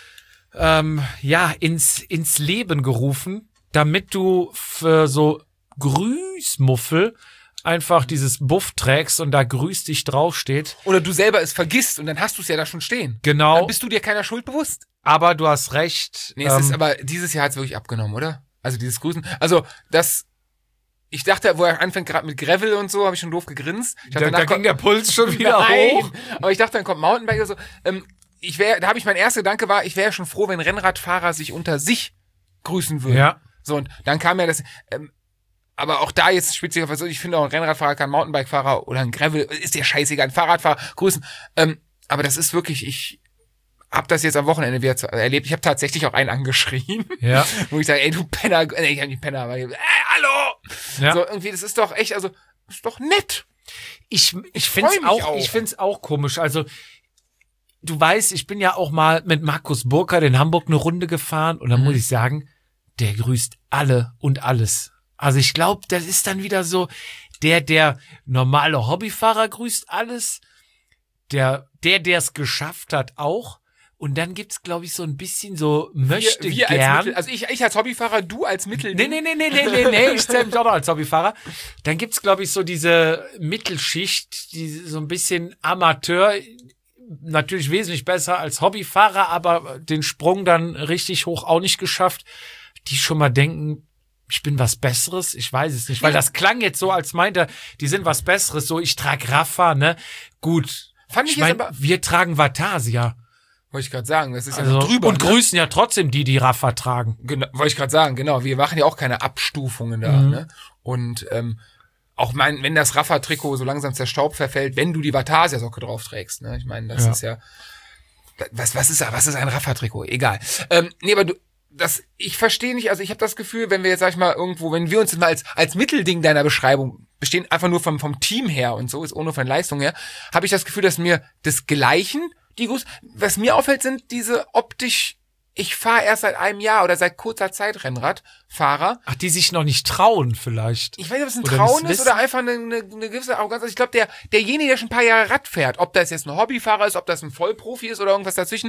S1: ähm, ja ins ins Leben gerufen, damit du für so Grüßmuffel einfach dieses Buff trägst und da grüß dich draufsteht.
S2: Oder du selber es vergisst und dann hast du es ja da schon stehen.
S1: Genau.
S2: Dann bist du dir keiner Schuld bewusst.
S1: Aber du hast recht.
S2: Nee, es
S1: ähm,
S2: ist aber dieses Jahr hat es wirklich abgenommen, oder? Also dieses Grüßen. Also das. Ich dachte, wo er anfängt gerade mit Gravel und so, habe ich schon doof gegrinst. Ich dachte,
S1: da, da ging der Puls schon wieder
S2: Nein,
S1: hoch.
S2: Aber ich dachte, dann kommt Mountainbike oder so. Ähm, ich wäre, da habe ich mein erster Gedanke war, ich wäre schon froh, wenn Rennradfahrer sich unter sich grüßen würden.
S1: Ja.
S2: So, und dann kam ja das, ähm, aber auch da jetzt speziell, also ich finde auch ein Rennradfahrer kann Mountainbike-Fahrer oder ein Gravel, ist dir scheißegal, ein Fahrradfahrer grüßen. Ähm, aber das ist wirklich, ich hab das jetzt am Wochenende wieder erlebt. Ich habe tatsächlich auch einen angeschrien.
S1: Ja.
S2: Wo ich sage, ey, du Penner, nee, ich hab nicht Penner, aber ey, hallo!
S1: Ja.
S2: So, irgendwie, das ist doch echt, also, das ist doch nett.
S1: Ich, ich
S2: Ich
S1: find's
S2: freu mich
S1: auch,
S2: auch.
S1: ich find's auch komisch. Also, du weißt, ich bin ja auch mal mit Markus Burkhardt in Hamburg eine Runde gefahren und dann
S2: Mhm.
S1: muss ich sagen, der grüßt alle und alles. Also ich glaube, das ist dann wieder so, der, der normale Hobbyfahrer grüßt alles, der, der, der es geschafft hat, auch. Und dann gibt's, glaube ich, so ein bisschen so möchte
S2: wir, wir
S1: gern.
S2: Als Mittel, also ich, ich als Hobbyfahrer, du als Mittel.
S1: Nee, nee, nee, nee, nee, nee, nee, ich zähle mich auch noch als Hobbyfahrer. Dann gibt's, glaube ich, so diese Mittelschicht, die so ein bisschen Amateur, natürlich wesentlich besser als Hobbyfahrer, aber den Sprung dann richtig hoch auch nicht geschafft, die schon mal denken, ich bin was Besseres, ich weiß es nicht, weil das klang jetzt so, als meinte, die sind was Besseres, so ich trage Rafa, ne, gut.
S2: Fand ich
S1: ich mein,
S2: jetzt aber,
S1: wir tragen Vatasia.
S2: wollte ich gerade sagen, das ist ja
S1: Also,
S2: noch drüber.
S1: und
S2: ne?
S1: grüßen ja trotzdem die, die Rafa tragen.
S2: Genau, wollte ich gerade sagen, genau. Wir machen ja auch keine Abstufungen da,
S1: Mhm.
S2: ne? Und ähm, auch mein, wenn das Rafa-Trikot so langsam zerstaubt verfällt, wenn du die Vatasia-Socke drauf trägst, ne? Ich meine, das
S1: Ja.
S2: ist ja. Was, was ist was ist ein Rafa-Trikot? Egal. Ähm, nee, aber du, das, ich verstehe nicht, also ich habe das Gefühl, wenn wir jetzt, sag ich mal, irgendwo, wenn wir uns jetzt mal als, als Mittelding deiner Beschreibung bestehen, einfach nur vom, vom Team her und so, ist ohne von Leistung her, habe ich das Gefühl, dass mir desgleichen die Gruß, was mir auffällt, sind diese optisch, ich fahre erst seit einem Jahr oder seit kurzer Zeit Rennradfahrer.
S1: Ach, die sich noch nicht trauen vielleicht.
S2: Ich weiß nicht, ob es ein
S1: Oder
S2: Trauen
S1: das
S2: ist
S1: Wissen?
S2: oder einfach eine, eine, eine gewisse Arroganz. Also ich glaube, der, derjenige, der schon ein paar Jahre Rad fährt, ob das jetzt ein Hobbyfahrer ist, ob das ein Vollprofi ist oder irgendwas dazwischen,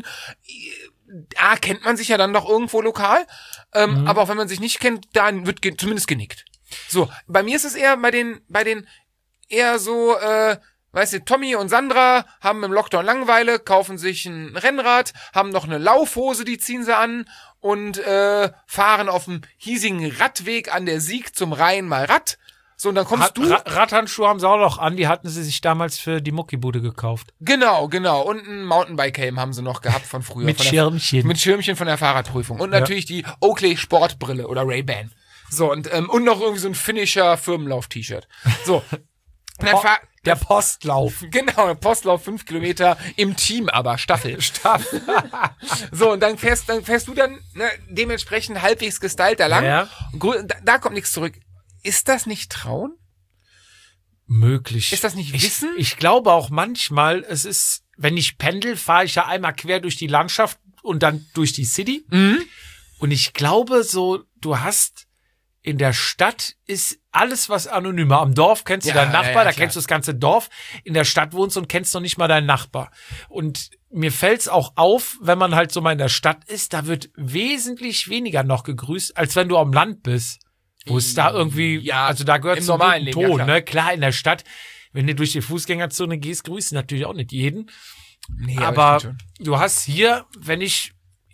S2: A, kennt man sich ja dann doch irgendwo lokal. Ähm,
S1: Mhm.
S2: Aber auch wenn man sich nicht kennt, dann wird ge- zumindest genickt. So, bei mir ist es eher bei den, bei den eher so, äh, weißt du, Tommy und Sandra haben im Lockdown Langeweile, kaufen sich ein Rennrad, haben noch eine Laufhose, die ziehen sie an und äh, fahren auf dem hiesigen Radweg an der Sieg zum Rhein mal Rad. So, und dann kommst
S1: Rad,
S2: du...
S1: Ra- Radhandschuhe haben sie auch noch an, die hatten sie sich damals für die Muckibude gekauft.
S2: Genau, genau. Und ein Mountainbike-Helm haben sie noch gehabt von früher.
S1: Mit
S2: von der,
S1: Schirmchen.
S2: Mit Schirmchen von der Fahrradprüfung. Und
S1: Ja.
S2: natürlich die Oakley Sportbrille oder Ray-Ban. So, und, ähm, und noch irgendwie so ein Finisher Firmenlauf-T-Shirt. So. Und dann
S1: Po-
S2: fahr,
S1: Der Postlauf.
S2: Genau, Postlauf fünf Kilometer im Team, aber Staffel. Staffel. So, und dann fährst, dann fährst du dann ne, dementsprechend halbwegs gestylt da lang.
S1: Ja.
S2: Und grö- da, da kommt nichts zurück. Ist das nicht Trauen?
S1: Möglich.
S2: Ist das nicht
S1: ich,
S2: Wissen?
S1: Ich glaube auch manchmal, es ist, wenn ich pendel, fahre ich ja einmal quer durch die Landschaft und dann durch die City.
S2: Mhm.
S1: Und ich glaube so, du hast in der Stadt ist alles was anonymer. Am Dorf kennst du
S2: Ja,
S1: deinen
S2: ja,
S1: Nachbar,
S2: ja,
S1: da
S2: klar.
S1: kennst du das ganze Dorf. In der Stadt wohnst und kennst noch nicht mal deinen Nachbar. Und mir fällt's auch auf, wenn man halt so mal in der Stadt ist, da wird wesentlich weniger noch gegrüßt, als wenn du am Land bist. Wo es da irgendwie,
S2: Ja,
S1: also da gehört
S2: im
S1: zum
S2: normalen
S1: guten
S2: Leben, ja,
S1: Ton,
S2: klar.
S1: ne? Klar, in der Stadt, wenn du durch die Fußgängerzone gehst, grüßen natürlich auch nicht jeden.
S2: Nee,
S1: aber
S2: stimmt
S1: du hast hier, wenn ich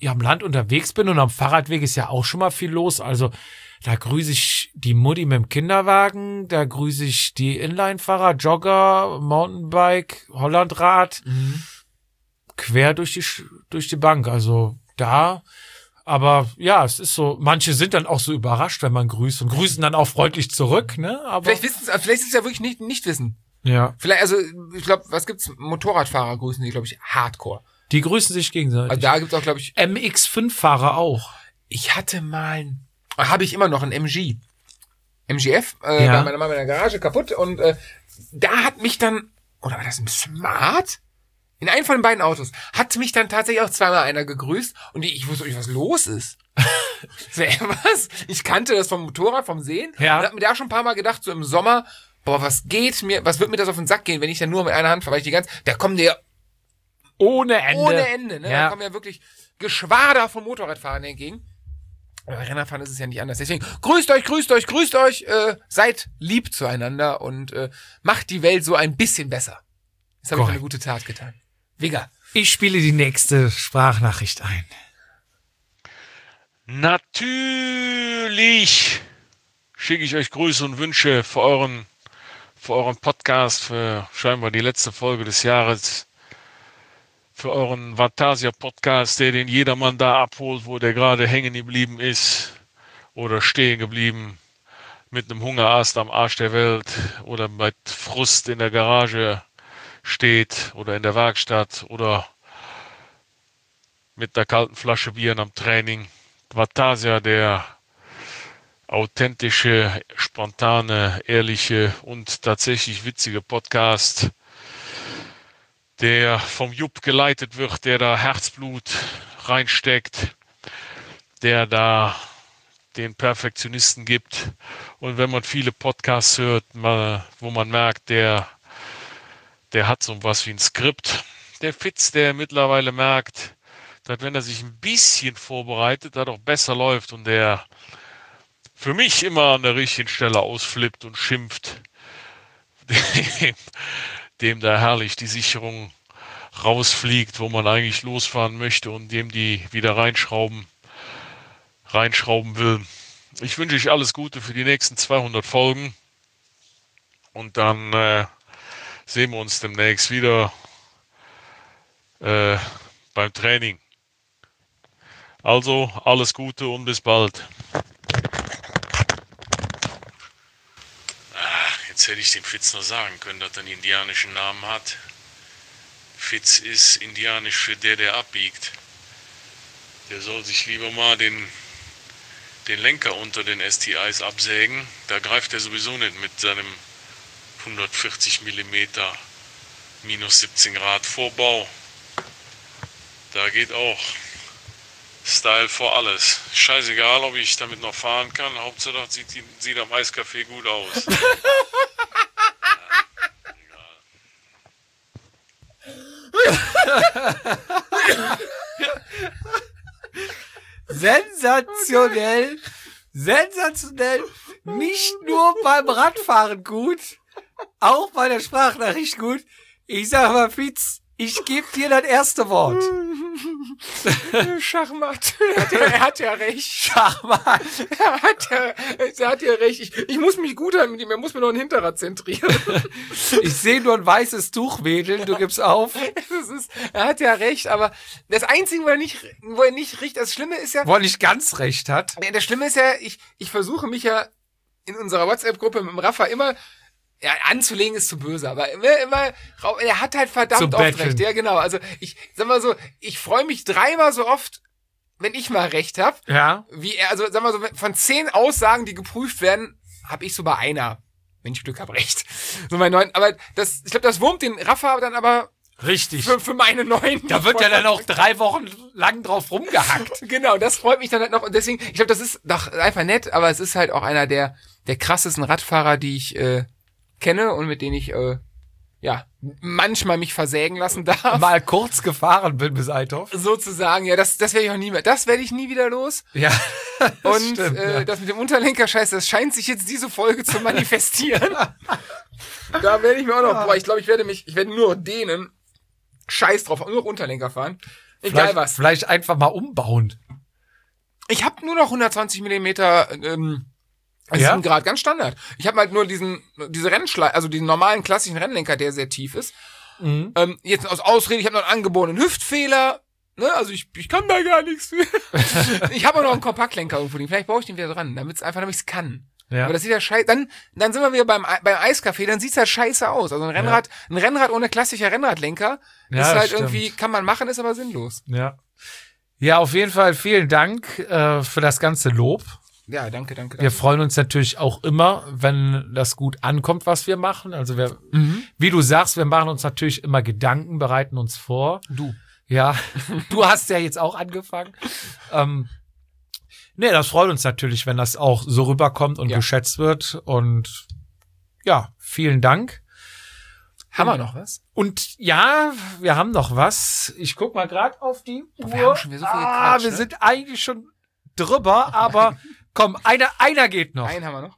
S1: ja, am Land unterwegs bin und am Fahrradweg ist ja auch schon mal viel los. Also da grüße ich die Mutti mit dem Kinderwagen, da grüße ich die Inline-Fahrer, Jogger, Mountainbike, Hollandrad,
S2: Mhm.
S1: quer durch die durch die Bank. Also da, aber ja, es ist so, manche sind dann auch so überrascht, wenn man grüßt und grüßen dann auch freundlich zurück, ne? Aber
S2: Vielleicht wissen es, vielleicht ist es ja wirklich nicht, nicht wissen.
S1: ja,
S2: Vielleicht, also, ich glaube, was gibt's? Motorradfahrer grüßen die, glaube ich, hardcore.
S1: die grüßen sich gegenseitig.
S2: Also da gibt's auch, glaube ich,
S1: M X fünf Fahrer auch.
S2: ich hatte mal, habe ich immer noch ein M G. M G F, äh,
S1: Ja.
S2: bei meiner Mama in der Garage kaputt und äh, da hat mich dann, oder war das ein Smart? In einem von den beiden Autos hat mich dann tatsächlich auch zweimal einer gegrüßt und ich wusste nicht, was los ist. So, ey, was? Ich kannte das vom Motorrad, vom Sehen.
S1: Ja.
S2: Und hab mir da schon ein paar Mal gedacht, so im Sommer, boah, was geht mir, was wird mir das auf den Sack gehen, wenn ich dann nur mit einer Hand fahre, weil ich die ganze, da kommen die ja
S1: Ohne Ende.
S2: ohne Ende, ne?
S1: Ja.
S2: Da kommen ja wirklich Geschwader von Motorradfahrern entgegen. Aber bei Rennerfahren ist es ja nicht anders. Deswegen, grüßt euch, grüßt euch, grüßt euch, äh, seid lieb zueinander und äh, macht die Welt so ein bisschen besser. Das habe ich für eine
S1: Korrekt.
S2: gute Tat getan. Vigga.
S1: Ich spiele die nächste Sprachnachricht ein.
S11: Natürlich schicke ich euch Grüße und Wünsche für euren, für euren Podcast, für scheinbar die letzte Folge des Jahres, für euren Vatasia-Podcast, der den jedermann da abholt, wo der gerade hängen geblieben ist oder stehen geblieben mit einem Hungerast am Arsch der Welt oder mit Frust in der Garage steht oder in der Werkstatt oder mit der kalten Flasche Bier am Training. Vatasia, der authentische, spontane, ehrliche und tatsächlich witzige Podcast, der vom Jupp geleitet wird, der da Herzblut reinsteckt, der da den Perfektionisten gibt. Und wenn man viele Podcasts hört, mal, wo man merkt, der, der hat so was wie ein Skript. Der Fitz, der mittlerweile merkt, dass wenn er sich ein bisschen vorbereitet, das auch besser läuft und der für mich immer an der richtigen Stelle ausflippt und schimpft, dem, dem da herrlich die Sicherung rausfliegt, wo man eigentlich losfahren möchte und dem die wieder reinschrauben, reinschrauben will. Ich wünsche euch alles Gute für die nächsten zweihundert Folgen und dann äh, sehen wir uns demnächst wieder äh, beim Training. Also alles Gute und bis bald. Ach, jetzt hätte ich dem Fitz noch sagen können, dass er einen indianischen Namen hat. Fitz ist indianisch für der, der abbiegt. Der soll sich lieber mal den, den Lenker unter den S T Is absägen. Da greift er sowieso nicht mit seinem hundertvierzig Millimeter minus siebzehn Grad Vorbau. Da geht auch Style vor alles. Scheißegal, ob ich damit noch fahren kann. Hauptsache, das sieht, sieht am Eiscafé gut aus.
S1: Sensationell. Sensationell. Nicht nur beim Radfahren gut, auch bei der Sprachnachricht gut. Ich sag mal, Fitz, ich gebe dir das erste Wort.
S2: Schachmatt. Er hat ja, er hat ja recht.
S1: Schachmatt.
S2: Er hat ja, er hat ja recht. Ich, ich muss mich gut halten mit ihm. Er muss mir noch ein Hinterrad zentrieren.
S1: Ich sehe nur ein weißes Tuch wedeln. Du gibst auf.
S2: Das ist, er hat ja recht, aber das Einzige, wo er nicht, wo er nicht richtig, das Schlimme ist ja,
S1: Wo er nicht ganz recht hat.
S2: Ja, das Schlimme ist ja, ich, ich versuche mich ja in unserer WhatsApp-Gruppe mit dem Rafa immer, ja, anzulegen ist zu böse, aber immer, immer, er hat halt verdammt
S1: Zu
S2: oft
S1: betteln.
S2: recht. Ja, genau. Also ich sag mal so, ich freue mich dreimal so oft, wenn ich mal recht hab,
S1: Ja.
S2: wie er, also sag mal so, von zehn Aussagen, die geprüft werden, habe ich so bei einer, wenn ich Glück habe, recht. So mein neun, aber das, ich glaube, das wurmt den Rafa dann aber
S1: Richtig.
S2: für, für meine neuen.
S1: Da wird ja dann auch drei Wochen lang drauf rumgehackt.
S2: Genau, das freut mich dann halt noch. Und deswegen, ich glaube, das ist doch einfach nett, aber es ist halt auch einer der, der krassesten Radfahrer, die ich äh, kenne und mit denen ich äh, ja manchmal mich versägen lassen darf.
S1: Mal kurz gefahren bin bis Althoff.
S2: Sozusagen, ja, das, das werde ich auch nie mehr. Das werde ich nie wieder los.
S1: Ja. das
S2: Und
S1: stimmt,
S2: äh,
S1: ja.
S2: das mit dem Unterlenker-Scheiß, das scheint sich jetzt diese Folge zu manifestieren. Da werde ich mir auch noch, boah, ich glaube, ich werde mich, ich werde nur dehnen. Scheiß drauf, nur noch Unterlenker fahren. Egal
S1: vielleicht,
S2: was.
S1: Vielleicht einfach mal umbauen.
S2: Ich habe nur noch hundertzwanzig Millimeter ähm,
S1: Ja?
S2: sieben Grad, ganz Standard. Ich habe halt nur diesen, diese Rennschleife, also diesen normalen klassischen Rennlenker, der sehr tief ist.
S1: Mhm.
S2: Ähm, jetzt aus Ausrede, ich habe noch einen angeborenen Hüftfehler. Ne? Also ich, ich kann da gar nichts für. Ich habe auch noch einen Kompaktlenker irgendwo liegen. Vielleicht baue ich den wieder dran, damit es einfach, damit ich es kann.
S1: Ja.
S2: Aber das sieht ja scheiße. Dann, dann sind wir wieder beim, beim Eiscafé, dann sieht's halt scheiße aus. Also ein Rennrad, ja. ein Rennrad ohne klassischer Rennradlenker
S1: Ja,
S2: ist halt
S1: stimmt.
S2: irgendwie, kann man machen, ist aber sinnlos.
S1: Ja. Ja, auf jeden Fall vielen Dank äh, für das ganze Lob.
S2: Ja, danke, danke, danke.
S1: Wir freuen uns natürlich auch immer, wenn das gut ankommt, was wir machen. Also wir,
S2: Mhm.
S1: wie du sagst, wir machen uns natürlich immer Gedanken, bereiten uns vor.
S2: Du.
S1: Ja, du hast ja jetzt auch angefangen. Ähm, nee, das freut uns natürlich, wenn das auch so rüberkommt und
S2: Ja.
S1: geschätzt wird. Und ja, vielen Dank.
S2: Haben wir noch was?
S1: Und ja, wir haben noch was. Ich guck mal gerade auf die Uhr.
S2: Wir haben schon wieder so viel
S1: ah,
S2: gequatscht,
S1: wir
S2: ne?
S1: sind eigentlich schon drüber, aber komm, einer, einer geht noch.
S2: Einen haben wir noch.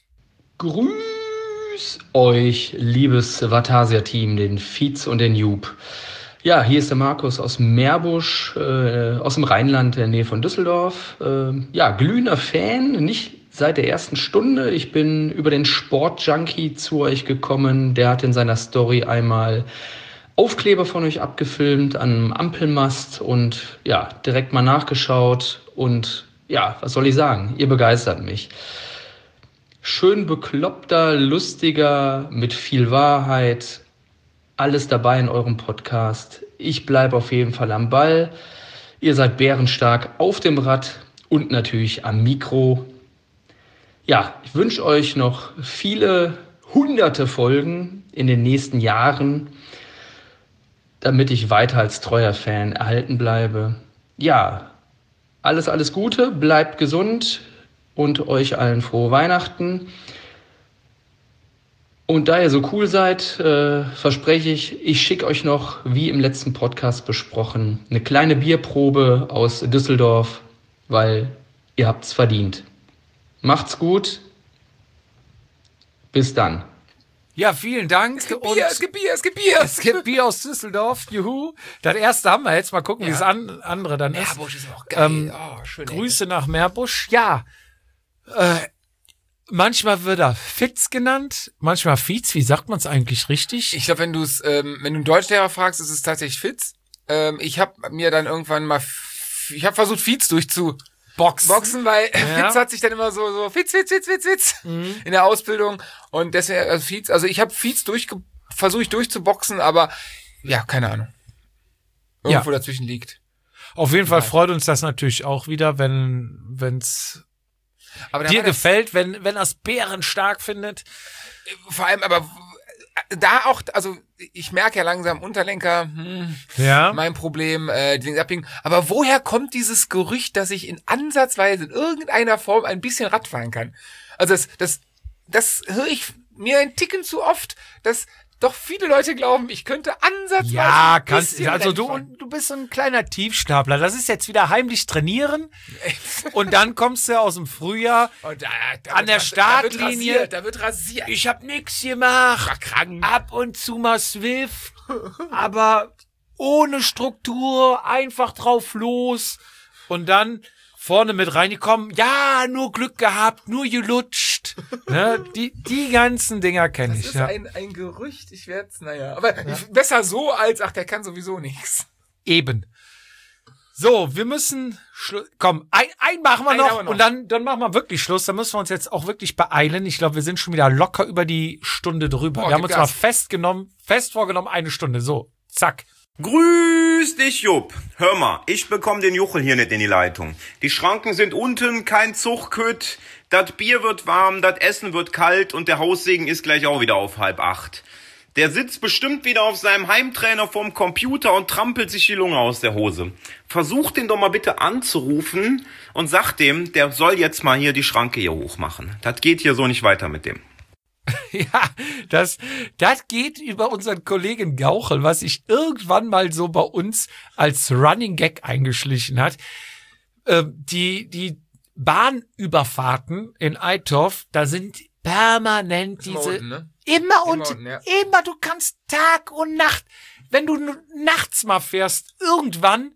S12: Grüß euch, liebes Vatasia-Team, den Fietz und den Jup. Ja, hier ist der Markus aus Meerbusch, äh, aus dem Rheinland, in der Nähe von Düsseldorf. Äh, ja, glühender Fan, nicht seit der ersten Stunde. Ich bin über den Sportjunkie zu euch gekommen. Der hat in seiner Story einmal Aufkleber von euch abgefilmt an einem Ampelmast und ja, direkt mal nachgeschaut. Und ja, was soll ich sagen? Ihr begeistert mich. Schön bekloppter, lustiger, mit viel Wahrheit. Alles dabei in eurem Podcast. Ich bleibe auf jeden Fall am Ball. Ihr seid bärenstark auf dem Rad und natürlich am Mikro. Ja, ich wünsche euch noch viele hunderte Folgen in den nächsten Jahren, damit ich weiter als treuer Fan erhalten bleibe. Ja, alles, alles Gute, bleibt gesund und euch allen frohe Weihnachten. Und da ihr so cool seid, äh, verspreche ich, ich schicke euch noch, wie im letzten Podcast besprochen, eine kleine Bierprobe aus Düsseldorf, weil ihr habt's verdient. Macht's gut. Bis dann.
S1: Ja, vielen Dank.
S2: Es gibt Bier, es gibt Bier, es gibt Bier.
S1: Es gibt Bier aus Düsseldorf. Juhu. Das erste haben wir jetzt. Mal gucken,
S2: Ja.
S1: wie das an, andere dann ist.
S2: Meerbusch ist auch geil.
S1: Ähm,
S2: oh, schön.
S1: Grüße nach Meerbusch. Ja. Äh, manchmal wird er Fitz genannt, manchmal Fietz. Wie sagt man es eigentlich richtig?
S2: Ich glaube, wenn du es, ähm, wenn du einen Deutschlehrer fragst, ist es tatsächlich Fitz. Ähm, ich habe mir dann irgendwann mal, f- ich habe versucht, Fietz durchzu
S1: Boxen.
S2: Boxen, weil
S1: Ja.
S2: Fitz hat sich dann immer so, so Fitz, Fitz, Fitz, Fitz, Fitz
S1: Mhm.
S2: in der Ausbildung und deswegen, also Fietz, also ich habe Fietz durchge, versuche ich durchzuboxen, aber ja, keine Ahnung. Irgendwo
S1: Ja.
S2: dazwischen liegt.
S1: Auf jeden Fall freut uns das natürlich auch wieder, wenn wenn's
S2: Aber da
S1: dir
S2: war das-
S1: gefällt, wenn wenn das Bären stark findet.
S2: Vor allem, aber da auch, also ich merke ja langsam Unterlenker, hm,
S1: Ja.
S2: mein Problem, äh, die Dinge abbiegen. Aber woher kommt dieses Gerücht, dass ich in Ansatzweise in irgendeiner Form ein bisschen Rad fahren kann? Also das, das, das höre ich mir einen Ticken zu oft, dass doch viele Leute glauben, ich könnte ansatzweise
S1: Ja,
S2: ein
S1: kannst
S2: bisschen
S1: also
S2: Rennen
S1: du
S2: fahren.
S1: du bist so ein kleiner Tiefstapler. Das ist jetzt wieder heimlich trainieren und dann kommst du aus dem Frühjahr
S2: Und da, da
S1: an
S2: wird
S1: der
S2: ras- Da wird
S1: Startlinie.
S2: rasiert, da wird rasiert.
S1: Ich hab nix gemacht. Ab und zu mal Swift, aber ohne Struktur, einfach drauf los und dann vorne mit reingekommen. Ja, nur Glück gehabt, nur gelutscht. Ne? Die, die ganzen Dinger kenne
S2: Das
S1: ich.
S2: ist
S1: Ja.
S2: ein, ein Gerücht, ich werde es, naja. Aber ich, besser so als, ach, der kann sowieso nichts.
S1: Eben. So, wir müssen, Schlu- komm, ein, ein machen wir
S2: Einen
S1: noch,
S2: haben wir noch.
S1: und dann, dann machen wir wirklich Schluss. Da müssen wir uns jetzt auch wirklich beeilen. Ich glaube, wir sind schon wieder locker über die Stunde drüber.
S2: Oh,
S1: wir haben
S2: gib
S1: uns mal
S2: Gas.
S1: festgenommen, fest vorgenommen, eine Stunde. So, zack.
S13: Grüß dich, Jupp. Hör mal, ich bekomm den Juchel hier nicht in die Leitung. Die Schranken sind unten, kein Zuchtkütt. Das Bier wird warm, das Essen wird kalt und der Haussegen ist gleich auch wieder auf halb acht. Der sitzt bestimmt wieder auf seinem Heimtrainer vorm Computer und trampelt sich die Lunge aus der Hose. Versuch den doch mal bitte anzurufen und sag dem, der soll jetzt mal hier die Schranke hier hochmachen. Das geht hier so nicht weiter mit dem.
S1: Ja, das, das geht über unseren Kollegen Gauchel, was sich irgendwann mal so bei uns als Running Gag eingeschlichen hat. Ähm, die, die Bahnüberfahrten in Eitorf, da sind permanent
S2: Immer
S1: diese,
S2: unten, ne?
S1: immer
S2: Immer
S1: unten,
S2: unten, ja.
S1: immer, du kannst Tag und Nacht, wenn du n- nachts mal fährst, irgendwann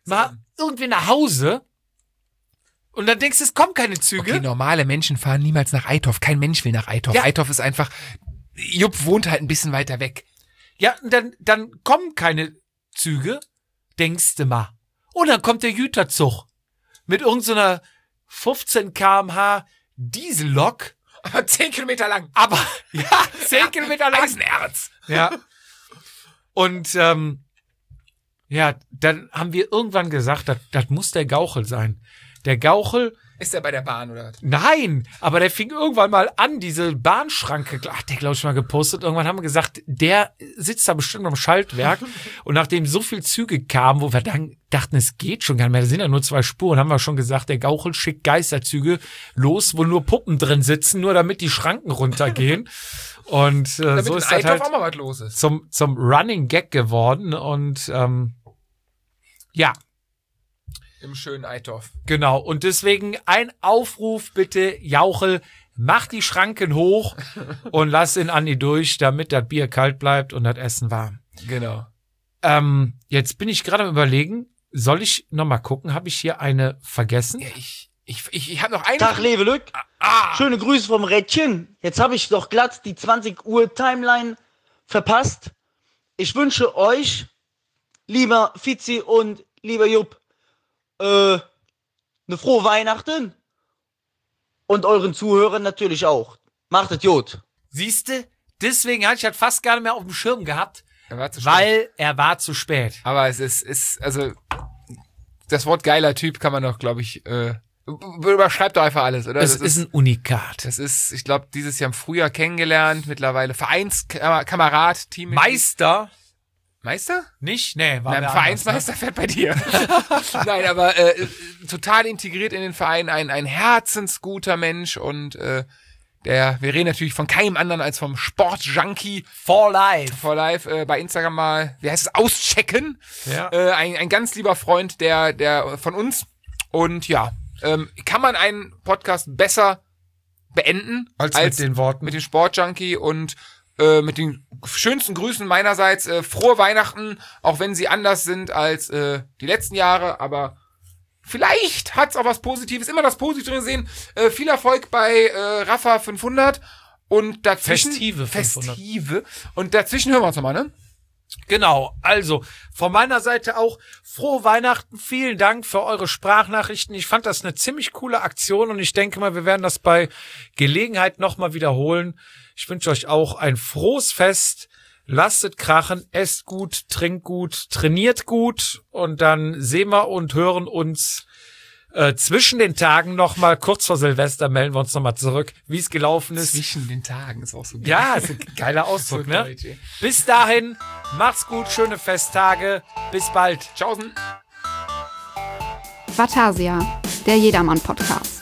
S1: mal irgendwie nach Hause und dann denkst du, es kommen keine Züge.
S2: Okay, normale Menschen fahren niemals nach Eitorf. Kein Mensch will nach Eitorf.
S1: Ja.
S2: Eitorf ist einfach, Jupp wohnt halt ein bisschen weiter weg.
S1: Ja, und dann, dann kommen keine Züge, denkst du mal. Und dann kommt der Güterzug mit irgendeiner fünfzehn Kilometer pro Stunde Diesellok.
S2: Aber zehn Kilometer lang.
S1: Aber, ja, zehn Kilometer lang.
S2: Eisenerz.
S1: Ja. Und, ähm, ja, dann haben wir irgendwann gesagt, das, das muss der Gauchel sein. Der Gauchel.
S2: Ist der bei der Bahn, oder was?
S1: Nein, aber der fing irgendwann mal an, diese Bahnschranke, hat der, glaube ich, mal gepostet. Irgendwann haben wir gesagt, der sitzt da bestimmt am Schaltwerk. Und nachdem so viel Züge kamen, wo wir dann dachten, es geht schon gar nicht mehr, da sind ja nur zwei Spuren, haben wir schon gesagt, der Gauchel schickt Geisterzüge los, wo nur Puppen drin sitzen, nur damit die Schranken runtergehen. Und äh, so ist das halt
S2: auch mal was los ist.
S1: Zum, zum Running Gag geworden. Und ähm, ja.
S2: Im schönen Eitorf.
S1: Genau, und deswegen ein Aufruf bitte, Jauchel, mach die Schranken hoch und lass ihn Andi durch, damit das Bier kalt bleibt und das Essen warm.
S2: Genau.
S1: Ähm, jetzt bin ich gerade am Überlegen, soll ich noch mal gucken, habe ich hier eine vergessen?
S2: Ja, ich ich, ich, ich habe noch eine.
S14: Tag, Lewe Lück.
S2: Ah.
S14: Schöne Grüße vom Rädchen. Jetzt habe ich doch glatt die zwanzig Uhr Timeline verpasst. Ich wünsche euch, lieber Fizi und lieber Jupp, Äh, eine frohe Weihnachten und euren Zuhörern natürlich auch. Macht es gut.
S1: Siehste, deswegen hatte ich das fast gar nicht mehr auf dem Schirm gehabt,
S2: Er war zu
S1: weil
S2: spät.
S1: er war zu spät.
S2: Aber es ist, ist, also, das Wort geiler Typ kann man doch, glaube ich, äh, überschreibt doch einfach alles, oder?
S1: Es
S2: das
S1: ist ein Unikat.
S2: Das ist, ich glaube, dieses Jahr im Frühjahr kennengelernt, mittlerweile Vereinskamerad, Team.
S1: Meister.
S2: Meister?
S1: Nicht? Nee, war
S2: Nein,
S1: wer
S2: Vereinsmeister
S1: anders, ne?
S2: fährt bei dir. Nein, aber äh, total integriert in den Verein, ein, ein herzensguter Mensch und äh, der, wir reden natürlich von keinem anderen als vom Sportjunkie
S1: For Life.
S2: For Life, äh, bei Instagram mal, wie heißt es, auschecken.
S1: Ja.
S2: Äh, ein, ein ganz lieber Freund der, der von uns. Und ja, ähm, kann man einen Podcast besser beenden
S1: Als mit den Worten.
S2: mit dem Sportjunkie und äh, mit den schönsten Grüßen meinerseits. Äh, frohe Weihnachten, auch wenn sie anders sind als äh, die letzten Jahre, aber vielleicht hat's auch was Positives, immer das Positive sehen. Äh, viel Erfolg bei äh, Rafa fünfhundert und dazwischen
S1: Festive fünfhundert.
S2: Festive und dazwischen hören wir uns nochmal, ne?
S1: Genau, also von meiner Seite auch frohe Weihnachten, vielen Dank für eure Sprachnachrichten. Ich fand das eine ziemlich coole Aktion und ich denke mal, wir werden das bei Gelegenheit nochmal wiederholen. Ich wünsche euch auch ein frohes Fest, lasst es krachen, esst gut, trinkt gut, trainiert gut und dann sehen wir und hören uns äh, zwischen den Tagen nochmal, kurz vor Silvester melden wir uns nochmal zurück, wie es gelaufen ist.
S2: Zwischen den Tagen ist auch so geil.
S1: Ja, ist ein geiler Ausdruck,
S2: So
S1: ne?
S2: deutsch, ey.
S1: Bis dahin, macht's gut, schöne Festtage, bis bald.
S2: Tschaußen.
S3: Vatasia, der Jedermann-Podcast.